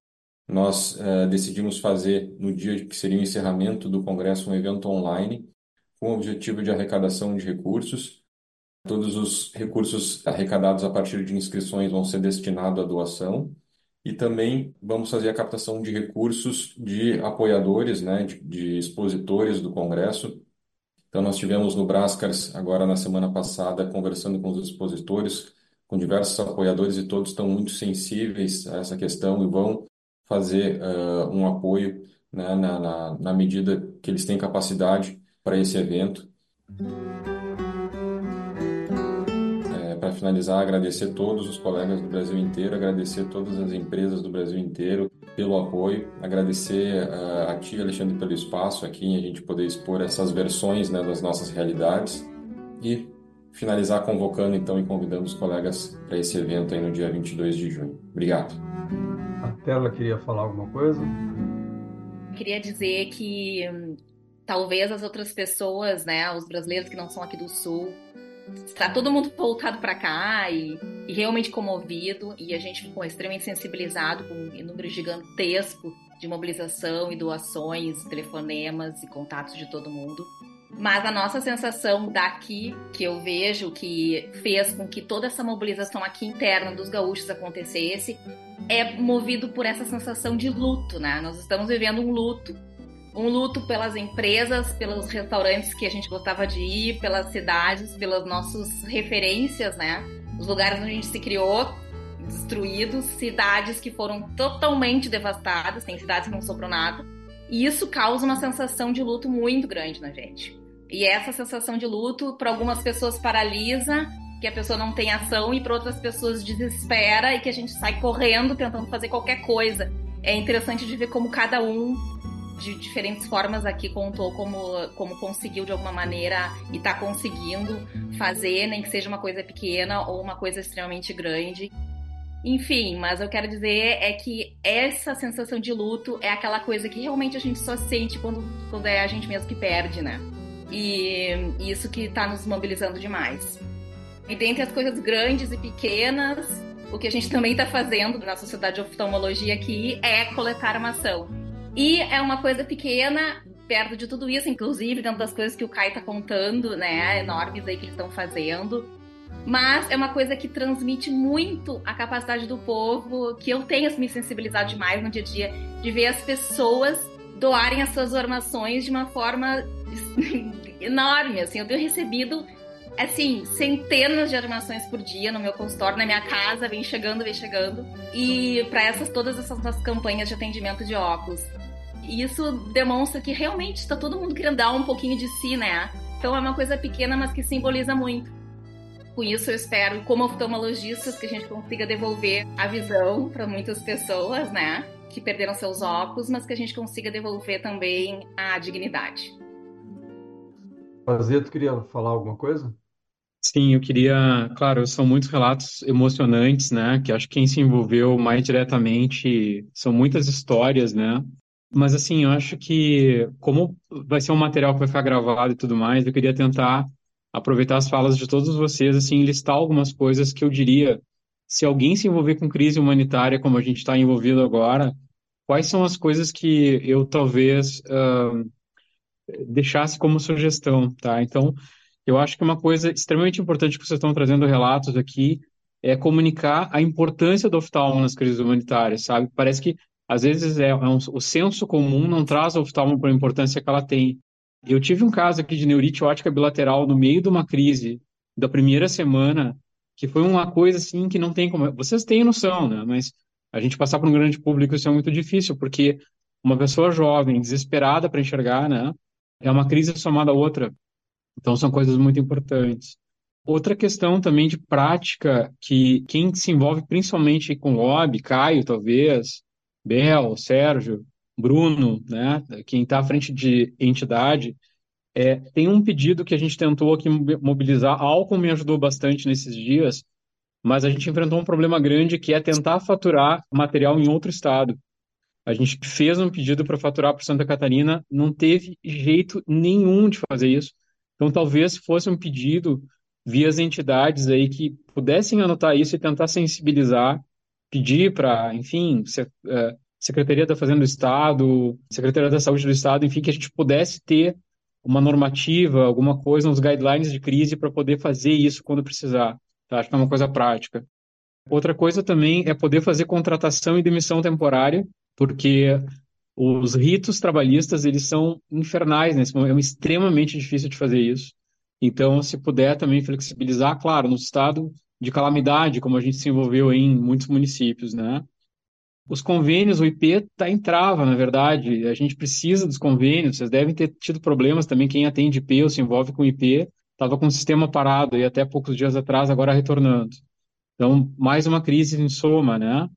nós eh, decidimos fazer, no dia que seria o encerramento do Congresso, um evento online com o objetivo de arrecadação de recursos. Todos os recursos arrecadados a partir de inscrições vão ser destinados à doação. E também vamos fazer a captação de recursos de apoiadores, né, de, de expositores do Congresso. Então, nós tivemos no Brascars, agora na semana passada, conversando com os expositores, com diversos apoiadores, e todos estão muito sensíveis a essa questão e vão fazer uh, um apoio, né, na, na, na medida que eles têm capacidade para esse evento. Para finalizar, agradecer todos os colegas do Brasil inteiro, agradecer todas as empresas do Brasil inteiro pelo apoio, agradecer uh, a ti, Alexandre, pelo espaço aqui em a gente poder expor essas versões, né, das nossas realidades, e finalizar convocando então e convidando os colegas para esse evento aí no dia vinte e dois de junho. Obrigado. A Terla queria falar alguma coisa? Queria dizer que hum, talvez as outras pessoas, né, os brasileiros que não são aqui do Sul, está todo mundo voltado para cá e, e realmente comovido, e a gente ficou extremamente sensibilizado com um número gigantesco de mobilização e doações, telefonemas e contatos de todo mundo. Mas a nossa sensação daqui, que eu vejo que fez com que toda essa mobilização aqui interna dos gaúchos acontecesse, é movido por essa sensação de luto, né? Nós estamos vivendo um luto. Um luto pelas empresas, pelos restaurantes que a gente gostava de ir, pelas cidades, pelas nossas referências, né? Os lugares onde a gente se criou, destruídos, cidades que foram totalmente devastadas, tem cidades que não sobrou nada. E isso causa uma sensação de luto muito grande na gente. E essa sensação de luto, para algumas pessoas, paralisa, que a pessoa não tem ação, e para outras pessoas desespera e que a gente sai correndo tentando fazer qualquer coisa. É interessante de ver como cada um, de diferentes formas aqui, contou como, como conseguiu de alguma maneira e está conseguindo fazer, nem que seja uma coisa pequena ou uma coisa extremamente grande. Enfim, mas eu quero dizer é que essa sensação de luto é aquela coisa que realmente a gente só sente quando, quando é a gente mesmo que perde, né? E isso que está nos mobilizando demais. E dentre as coisas grandes e pequenas, o que a gente também está fazendo na Sociedade de Oftalmologia aqui é coletar armação. E é uma coisa pequena, perto de tudo isso, inclusive dentro das coisas que o Caio está contando, né, enormes aí que eles estão fazendo. Mas é uma coisa que transmite muito a capacidade do povo, que eu tenho me sensibilizado demais no dia a dia, de ver as pessoas doarem as suas armações de uma forma enorme. Assim, eu tenho recebido, assim, centenas de armações por dia no meu consultório, na minha casa, vem chegando, vem chegando. E para essas, todas essas nossas campanhas de atendimento de óculos. E isso demonstra que realmente está todo mundo querendo dar um pouquinho de si, né? Então é uma coisa pequena, mas que simboliza muito. Com isso eu espero, como oftalmologistas, que a gente consiga devolver a visão para muitas pessoas, né? Que perderam seus óculos, mas que a gente consiga devolver também a dignidade. Fazia, tu queria falar alguma coisa? Sim, eu queria, claro, são muitos relatos emocionantes, né, que acho que quem se envolveu mais diretamente são muitas histórias, né, mas assim, eu acho que como vai ser um material que vai ficar gravado e tudo mais, eu queria tentar aproveitar as falas de todos vocês, assim, listar algumas coisas que eu diria, se alguém se envolver com crise humanitária como a gente está envolvido agora, quais são as coisas que eu talvez uh, deixasse como sugestão, tá? Então, eu acho que uma coisa extremamente importante que vocês estão trazendo relatos aqui é comunicar a importância do oftalmo nas crises humanitárias, sabe? Parece que, às vezes, é, é um, o senso comum não traz o oftalmo para a importância que ela tem. Eu tive um caso aqui de neurite óptica bilateral no meio de uma crise da primeira semana, que foi uma coisa, assim, que não tem como... Vocês têm noção, né? Mas a gente passar para um grande público, isso é muito difícil, porque uma pessoa jovem, desesperada para enxergar, né? É uma crise somada a outra. Então, são coisas muito importantes. Outra questão também de prática, que quem se envolve principalmente com lobby, Caio, talvez, Bel, Sérgio, Bruno, né, quem está à frente de entidade, é, tem um pedido que a gente tentou aqui mobilizar. A Alcon me ajudou bastante nesses dias, mas a gente enfrentou um problema grande, que é tentar faturar material em outro estado. A gente fez um pedido para faturar para Santa Catarina, não teve jeito nenhum de fazer isso. Então, talvez fosse um pedido via as entidades aí que pudessem anotar isso e tentar sensibilizar, pedir para, enfim, se, uh, Secretaria da Fazenda do Estado, Secretaria da Saúde do Estado, enfim, que a gente pudesse ter uma normativa, alguma coisa nos guidelines de crise para poder fazer isso quando precisar. Tá? Acho que é uma coisa prática. Outra coisa também é poder fazer contratação e demissão temporária, porque os ritos trabalhistas, eles são infernais nesse momento, é extremamente difícil de fazer isso. Então, se puder também flexibilizar, claro, no estado de calamidade, como a gente se envolveu em muitos municípios, né? Os convênios, o I P está em trava, na verdade, a gente precisa dos convênios, vocês devem ter tido problemas também, quem atende I P ou se envolve com I P, estava com o sistema parado, e até poucos dias atrás, agora retornando. Então, mais uma crise em soma, né?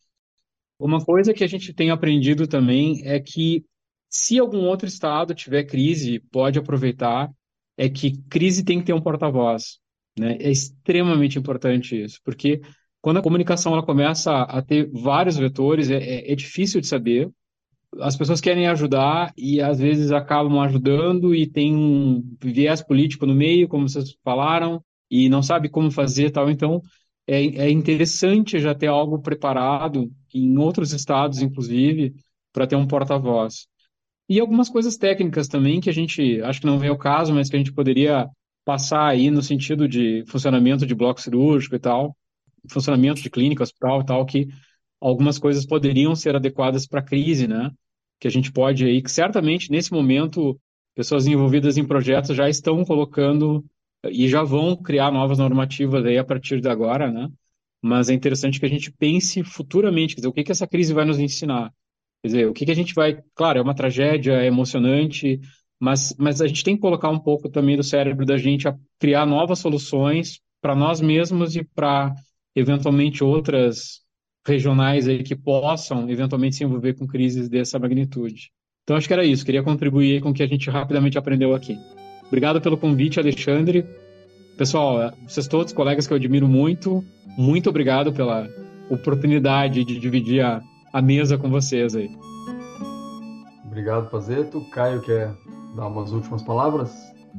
Uma coisa que a gente tem aprendido também é que se algum outro estado tiver crise, pode aproveitar, é que crise tem que ter um porta-voz, né? É extremamente importante isso, porque quando a comunicação ela começa a, a ter vários vetores, é, é, é difícil de saber. As pessoas querem ajudar e às vezes acabam ajudando e tem um viés político no meio, como vocês falaram, e não sabe como fazer tal. Então, é, é interessante já ter algo preparado, em outros estados, inclusive, para ter um porta-voz. E algumas coisas técnicas também que a gente, acho que não vem ao caso, mas que a gente poderia passar aí no sentido de funcionamento de bloco cirúrgico e tal, funcionamento de clínica, hospital e tal, que algumas coisas poderiam ser adequadas para a crise, né? Que a gente pode aí, que certamente nesse momento pessoas envolvidas em projetos já estão colocando e já vão criar novas normativas aí a partir de agora, né? Mas é interessante que a gente pense futuramente, quer dizer, o que que essa crise vai nos ensinar? Quer dizer, o que que a gente vai... Claro, é uma tragédia, é emocionante, mas, mas a gente tem que colocar um pouco também do cérebro da gente a criar novas soluções para nós mesmos e para eventualmente outras regionais aí que possam eventualmente se envolver com crises dessa magnitude. Então acho que era isso, queria contribuir com o que a gente rapidamente aprendeu aqui. Obrigado pelo convite, Alexandre. Pessoal, vocês todos, colegas que eu admiro muito, muito obrigado pela oportunidade de dividir a, a mesa com vocês aí. Obrigado, Pazeto. Caio quer dar umas últimas palavras?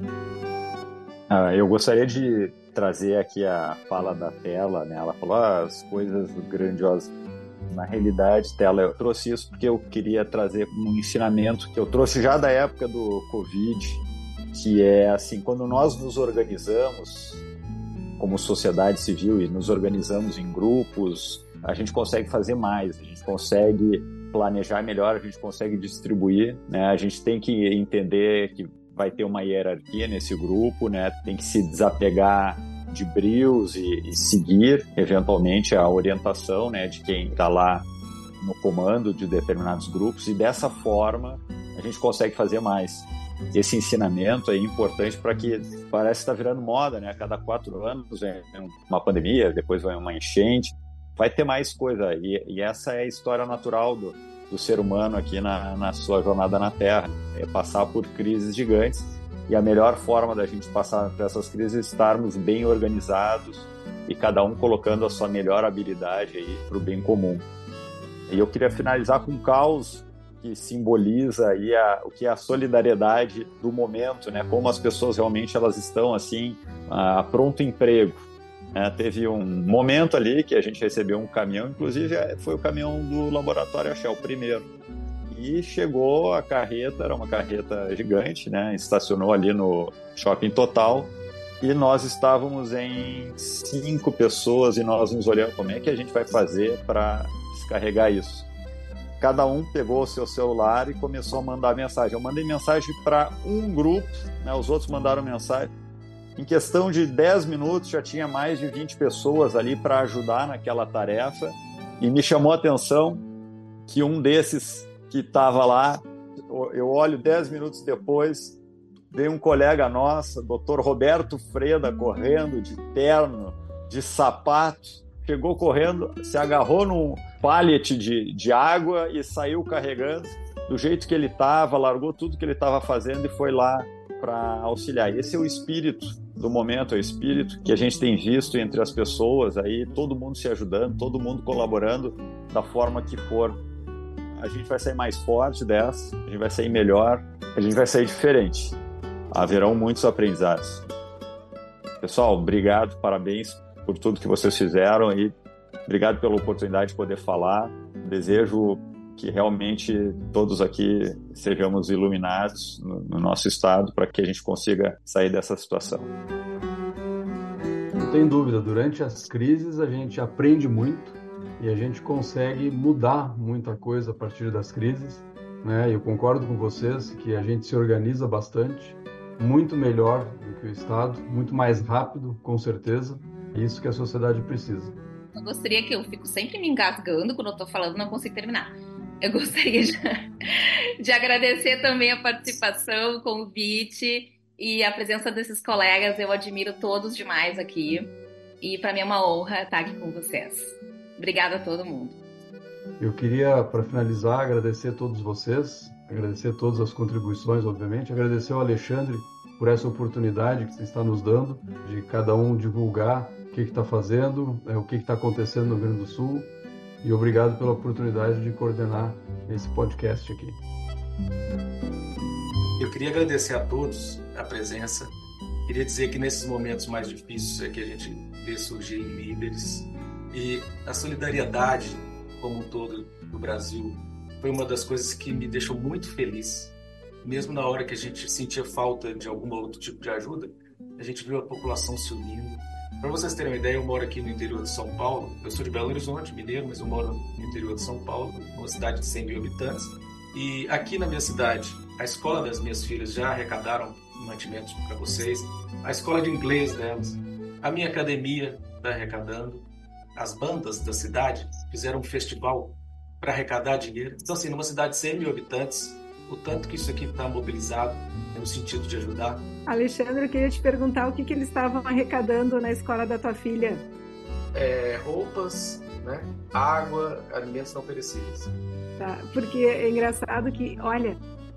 Ah, eu gostaria de trazer aqui a fala da Tela, né? Ela falou ah, as coisas grandiosas. Na realidade, Tela, eu trouxe isso porque eu queria trazer um ensinamento que eu trouxe já da época do Covid, que é assim, quando nós nos organizamos como sociedade civil e nos organizamos em grupos, a gente consegue fazer mais, a gente consegue planejar melhor, a gente consegue distribuir, né? A gente tem que entender que vai ter uma hierarquia nesse grupo, né? Tem que se desapegar de brios e, e seguir, eventualmente, a orientação, né, de quem está lá no comando de determinados grupos, e dessa forma a gente consegue fazer mais. Esse ensinamento é importante para que parece que está virando moda, né? A cada quatro anos vem uma pandemia, depois vem uma enchente, vai ter mais coisa, e, e essa é a história natural do, do ser humano aqui na, na sua jornada na Terra, é passar por crises gigantes, e a melhor forma da gente passar por essas crises é estarmos bem organizados e cada um colocando a sua melhor habilidade aí para o bem comum. E eu queria finalizar com um caos que simboliza aí a, o que é a solidariedade do momento, né? Como as pessoas realmente elas estão assim a pronto emprego. É, teve um momento ali que a gente recebeu um caminhão, inclusive foi o caminhão do Laboratório Shell, o primeiro. E chegou a carreta, era uma carreta gigante, né? Estacionou ali no Shopping Total e nós estávamos em cinco pessoas e nós nos olhamos como é que a gente vai fazer para descarregar isso. Cada um pegou o seu celular e começou a mandar mensagem. Eu mandei mensagem para um grupo, né? Os outros mandaram mensagem. Em questão de dez minutos já tinha mais de vinte pessoas ali para ajudar naquela tarefa e me chamou a atenção que um desses que estava lá, eu olho dez minutos depois, veio um colega nosso, doutor Roberto Freda, correndo de terno, de sapato, chegou correndo, se agarrou num pallet de, de água e saiu carregando do jeito que ele estava, largou tudo que ele estava fazendo e foi lá para auxiliar. Esse é o espírito do momento, é o espírito que a gente tem visto entre as pessoas, aí, todo mundo se ajudando, todo mundo colaborando da forma que for. A gente vai sair mais forte dessa, a gente vai sair melhor, a gente vai sair diferente. Haverão muitos aprendizados. Pessoal, obrigado, parabéns por tudo que vocês fizeram e obrigado pela oportunidade de poder falar. Desejo que realmente todos aqui sejamos iluminados no, no nosso estado para que a gente consiga sair dessa situação. Não tem dúvida, durante as crises a gente aprende muito e a gente consegue mudar muita coisa a partir das crises, né? Eu concordo com vocês que a gente se organiza bastante, muito melhor do que o Estado, muito mais rápido, com certeza, é isso que a sociedade precisa. Eu gostaria que eu fico sempre me engasgando quando eu estou falando, não consigo terminar. Eu gostaria de, de agradecer também a participação, o convite e a presença desses colegas. Eu admiro todos demais aqui e para mim é uma honra estar aqui com vocês. Obrigada a todo mundo. Eu queria, para finalizar, agradecer a todos vocês, agradecer todas as contribuições, obviamente, agradecer ao Alexandre por essa oportunidade que você está nos dando de cada um divulgar o que está fazendo, o que está acontecendo no Rio Grande do Sul, e obrigado pela oportunidade de coordenar esse podcast aqui. Eu queria agradecer a todos a presença, queria dizer que nesses momentos mais difíceis é que a gente vê surgir líderes, e a solidariedade como um todo do Brasil foi uma das coisas que me deixou muito feliz. Mesmo na hora que a gente sentia falta de algum outro tipo de ajuda, a gente viu a população se unindo. Para vocês terem uma ideia, eu moro aqui no interior de São Paulo. Eu sou de Belo Horizonte, mineiro, mas eu moro no interior de São Paulo, uma cidade de cem mil habitantes. E aqui na minha cidade, a escola das minhas filhas já arrecadaram mantimentos para vocês. A escola de inglês delas, a minha academia está arrecadando. As bandas da cidade fizeram um festival para arrecadar dinheiro. Então, assim, numa cidade de cem mil habitantes, o tanto que isso aqui está mobilizado no sentido de ajudar. Alexandre, eu queria te perguntar o que, que eles estavam arrecadando na escola da tua filha. É, roupas, né? Água, alimentos não perecíveis. Tá, porque é engraçado que, olha,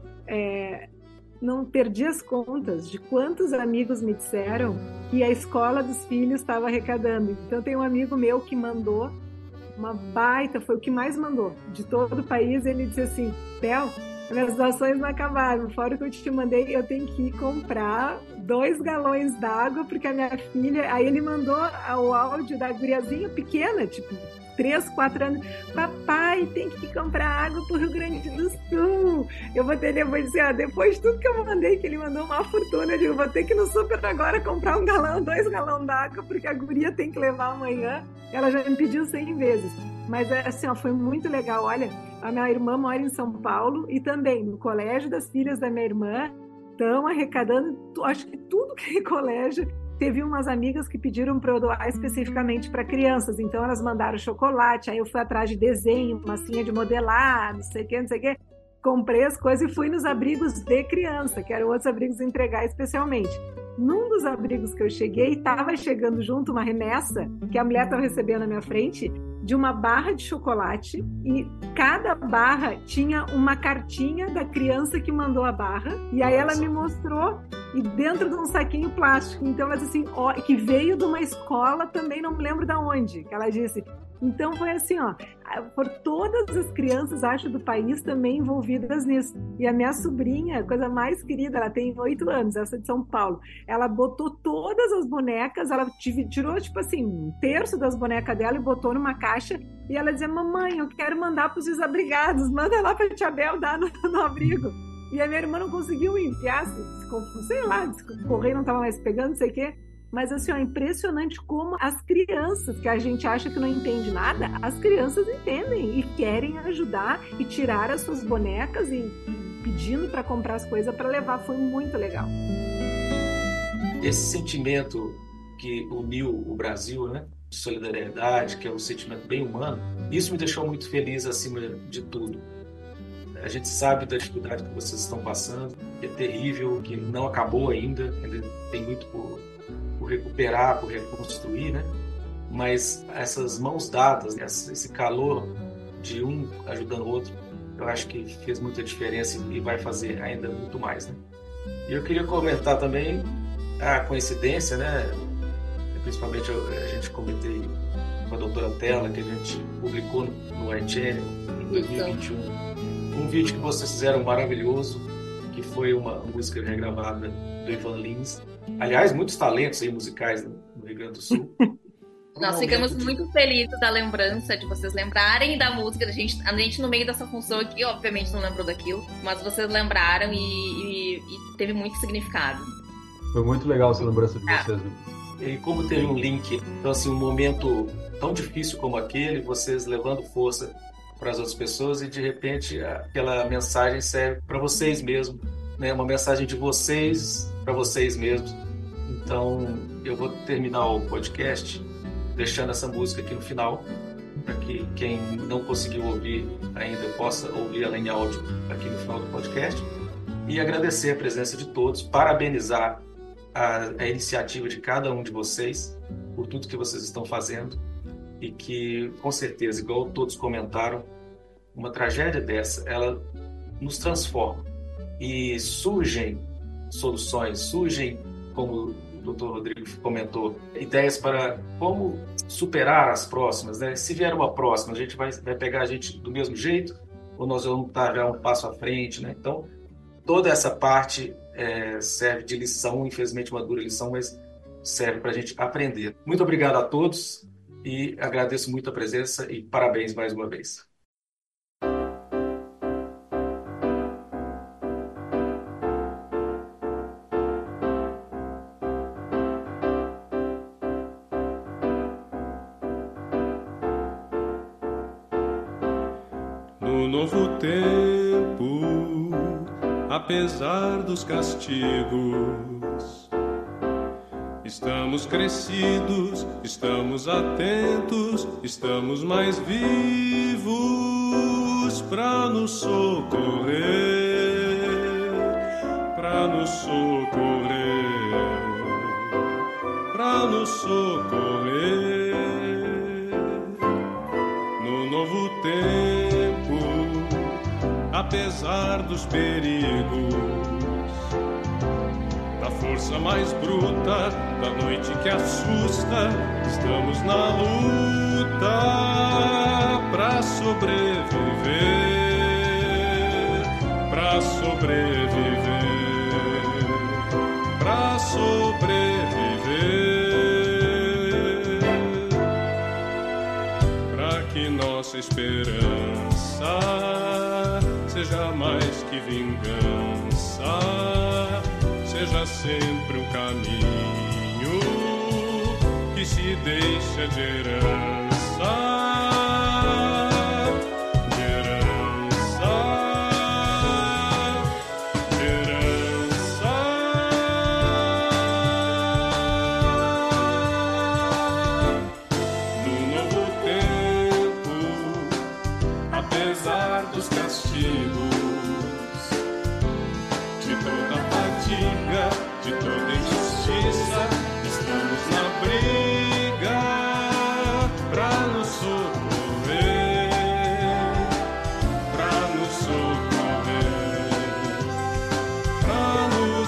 é, não perdi as contas de quantos amigos me disseram que a escola dos filhos estava arrecadando. Então tem um amigo meu que mandou uma baita, foi o que mais mandou de todo o país. Ele disse assim: Bel, minhas doações não acabaram, fora o que eu te mandei, eu tenho que ir comprar dois galões d'água, porque a minha filha... Aí ele mandou o áudio da guriazinha pequena, tipo, três, quatro anos. Papai, tem que comprar água pro Rio Grande do Sul. Eu vou ter, eu vou dizer, ó, depois de tudo que eu mandei, que ele mandou uma fortuna, eu digo, vou ter que ir no super agora comprar um galão, dois galões d'água, porque a guria tem que levar amanhã. Ela já me pediu cem vezes. Mas, assim, ó, foi muito legal. Olha, a minha irmã mora em São Paulo e também no colégio das filhas da minha irmã estão arrecadando, acho que tudo que é colégio. Teve umas amigas que pediram para eu doar especificamente para crianças, então elas mandaram chocolate, aí eu fui atrás de desenho, massinha de modelar, não sei o que, não sei o que. Comprei as coisas e fui nos abrigos de criança, que eram outros abrigos entregar especialmente. Num dos abrigos que eu cheguei, estava chegando junto uma remessa, que a mulher estava recebendo na minha frente, de uma barra de chocolate, e cada barra tinha uma cartinha da criança que mandou a barra, e aí ela me mostrou, e dentro de um saquinho plástico. Então ela disse assim, ó, que veio de uma escola, também não me lembro de onde, que ela disse. Então foi assim, ó, por todas as crianças, acho, do país também envolvidas nisso. E a minha sobrinha, coisa mais querida, ela tem oito anos, essa de São Paulo, ela botou todas as bonecas, ela tirou, tipo assim, um terço das bonecas dela e botou numa caixa, e ela dizia, mamãe, eu quero mandar para os desabrigados, manda lá para a Tia Bel dar no, no abrigo. E a minha irmã não conseguiu enviar, sei lá, o correio não estava mais pegando, não sei o quê. Mas assim, ó, é impressionante como as crianças, que a gente acha que não entende nada, as crianças entendem e querem ajudar e tirar as suas bonecas e, e pedindo para comprar as coisas para levar. Foi muito legal. Esse sentimento que uniu o Brasil, né, de solidariedade, que é um sentimento bem humano, isso me deixou muito feliz acima de tudo. A gente sabe da dificuldade que vocês estão passando, que é terrível, que não acabou ainda, ainda tem muito por por recuperar, por reconstruir, né? Mas essas mãos dadas, esse calor de um ajudando o outro, eu acho que fez muita diferença e vai fazer ainda muito mais, né? E eu queria comentar também a coincidência, né? Principalmente a gente comentei com a doutora Tela, que a gente publicou no iChannel em dois mil e vinte e um, um vídeo que vocês fizeram maravilhoso, que foi uma música regravada do Ivan Lins. Aliás, muitos talentos aí musicais no Rio Grande do Sul. Nós ficamos de... muito felizes da lembrança, de vocês lembrarem da música. A gente, a gente no meio dessa função aqui, obviamente não lembrou daquilo, mas vocês lembraram e, e, e teve muito significado. Foi muito legal essa lembrança de é. vocês. E como teve um link, então assim, um momento tão difícil como aquele, vocês levando força para as outras pessoas e de repente aquela mensagem serve para vocês mesmos, né? Uma mensagem de vocês para vocês mesmos. Então eu vou terminar o podcast deixando essa música aqui no final, para que quem não conseguiu ouvir ainda possa ouvir ela em áudio aqui no final do podcast. E agradecer a presença de todos, parabenizar a, a iniciativa de cada um de vocês por tudo que vocês estão fazendo e que, com certeza, igual todos comentaram, uma tragédia dessa, ela nos transforma e surgem soluções, surgem, como o doutor Rodrigo comentou, ideias para como superar as próximas, né? Se vier uma próxima, a gente vai, vai pegar a gente do mesmo jeito ou nós vamos estar já um passo à frente, né? Então, toda essa parte é, serve de lição, infelizmente uma dura lição, mas serve para a gente aprender. Muito obrigado a todos e agradeço muito a presença e parabéns mais uma vez. No novo tempo, apesar dos castigos, estamos crescidos, estamos atentos, estamos mais vivos para nos socorrer, para nos socorrer, para nos socorrer. No novo tempo, apesar dos perigos, da força mais bruta, da noite que assusta, estamos na luta pra sobreviver, pra sobreviver, pra sobreviver, pra que nossa esperança seja mais que vingança, seja sempre um caminho que se deixa de herança, de herança, de herança. No novo tempo, apesar dos castigos, de toda fadiga, de toda injustiça, estamos na briga pra nos socorrer, pra nos socorrer, pra nos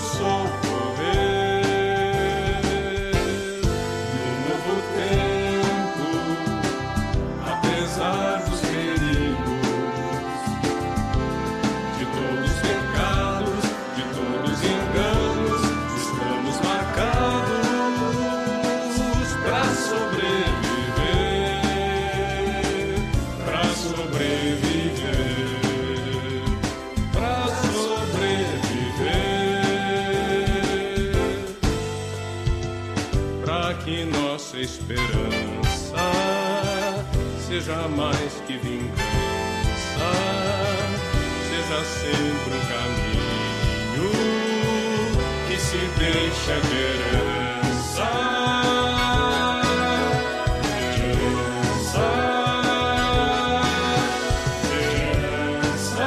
socorrer. No novo tempo, apesar dos perigos, de todos os pecados, de todos os enganos, estamos marcados pra sobreviver, pra sobreviver, pra sobreviver, pra que nossa esperança seja mais que vingança, seja sempre um caminho que se deixa de herança, de herança, de herança.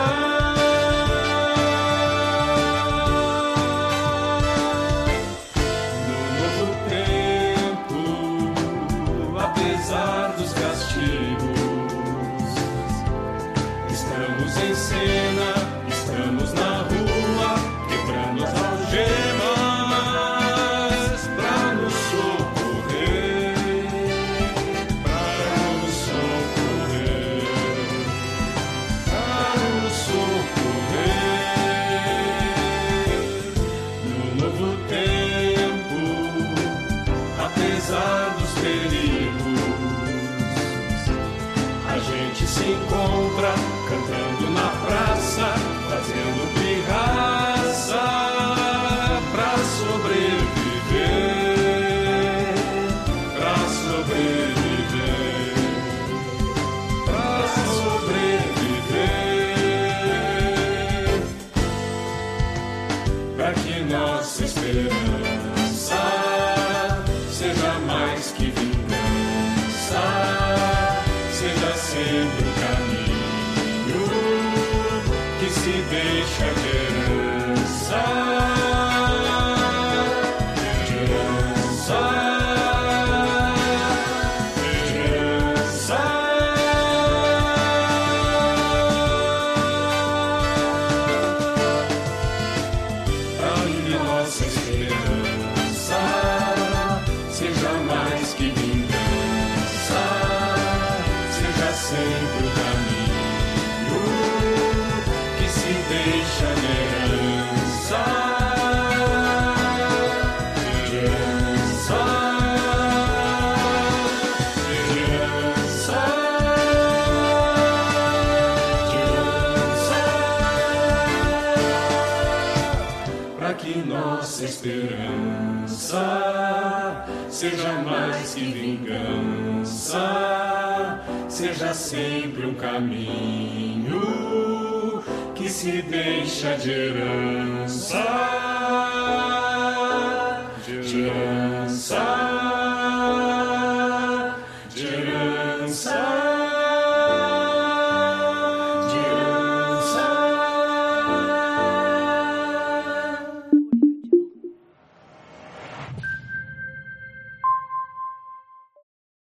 No novo tempo, apesar dos castigos, estamos em cena, estamos na rua, quebrando as algemas pra nos socorrer, pra nos socorrer, pra nos socorrer. No novo tempo, apesar dos perigos, encontra cantando na praça, fazendo pirraça pra sobreviver, pra sobreviver, pra sobreviver, pra que nossa esperança seja mais que vingança, seja sempre um caminho que se deixa de herança, de herança, de herança, pra que nossa esperança seja mais que vingança, seja sempre o caminho que se deixa de herança, de herança, de herança, de herança, pra que nossa esperança seja mais que vingança, seja sempre um caminho que se deixa de herança.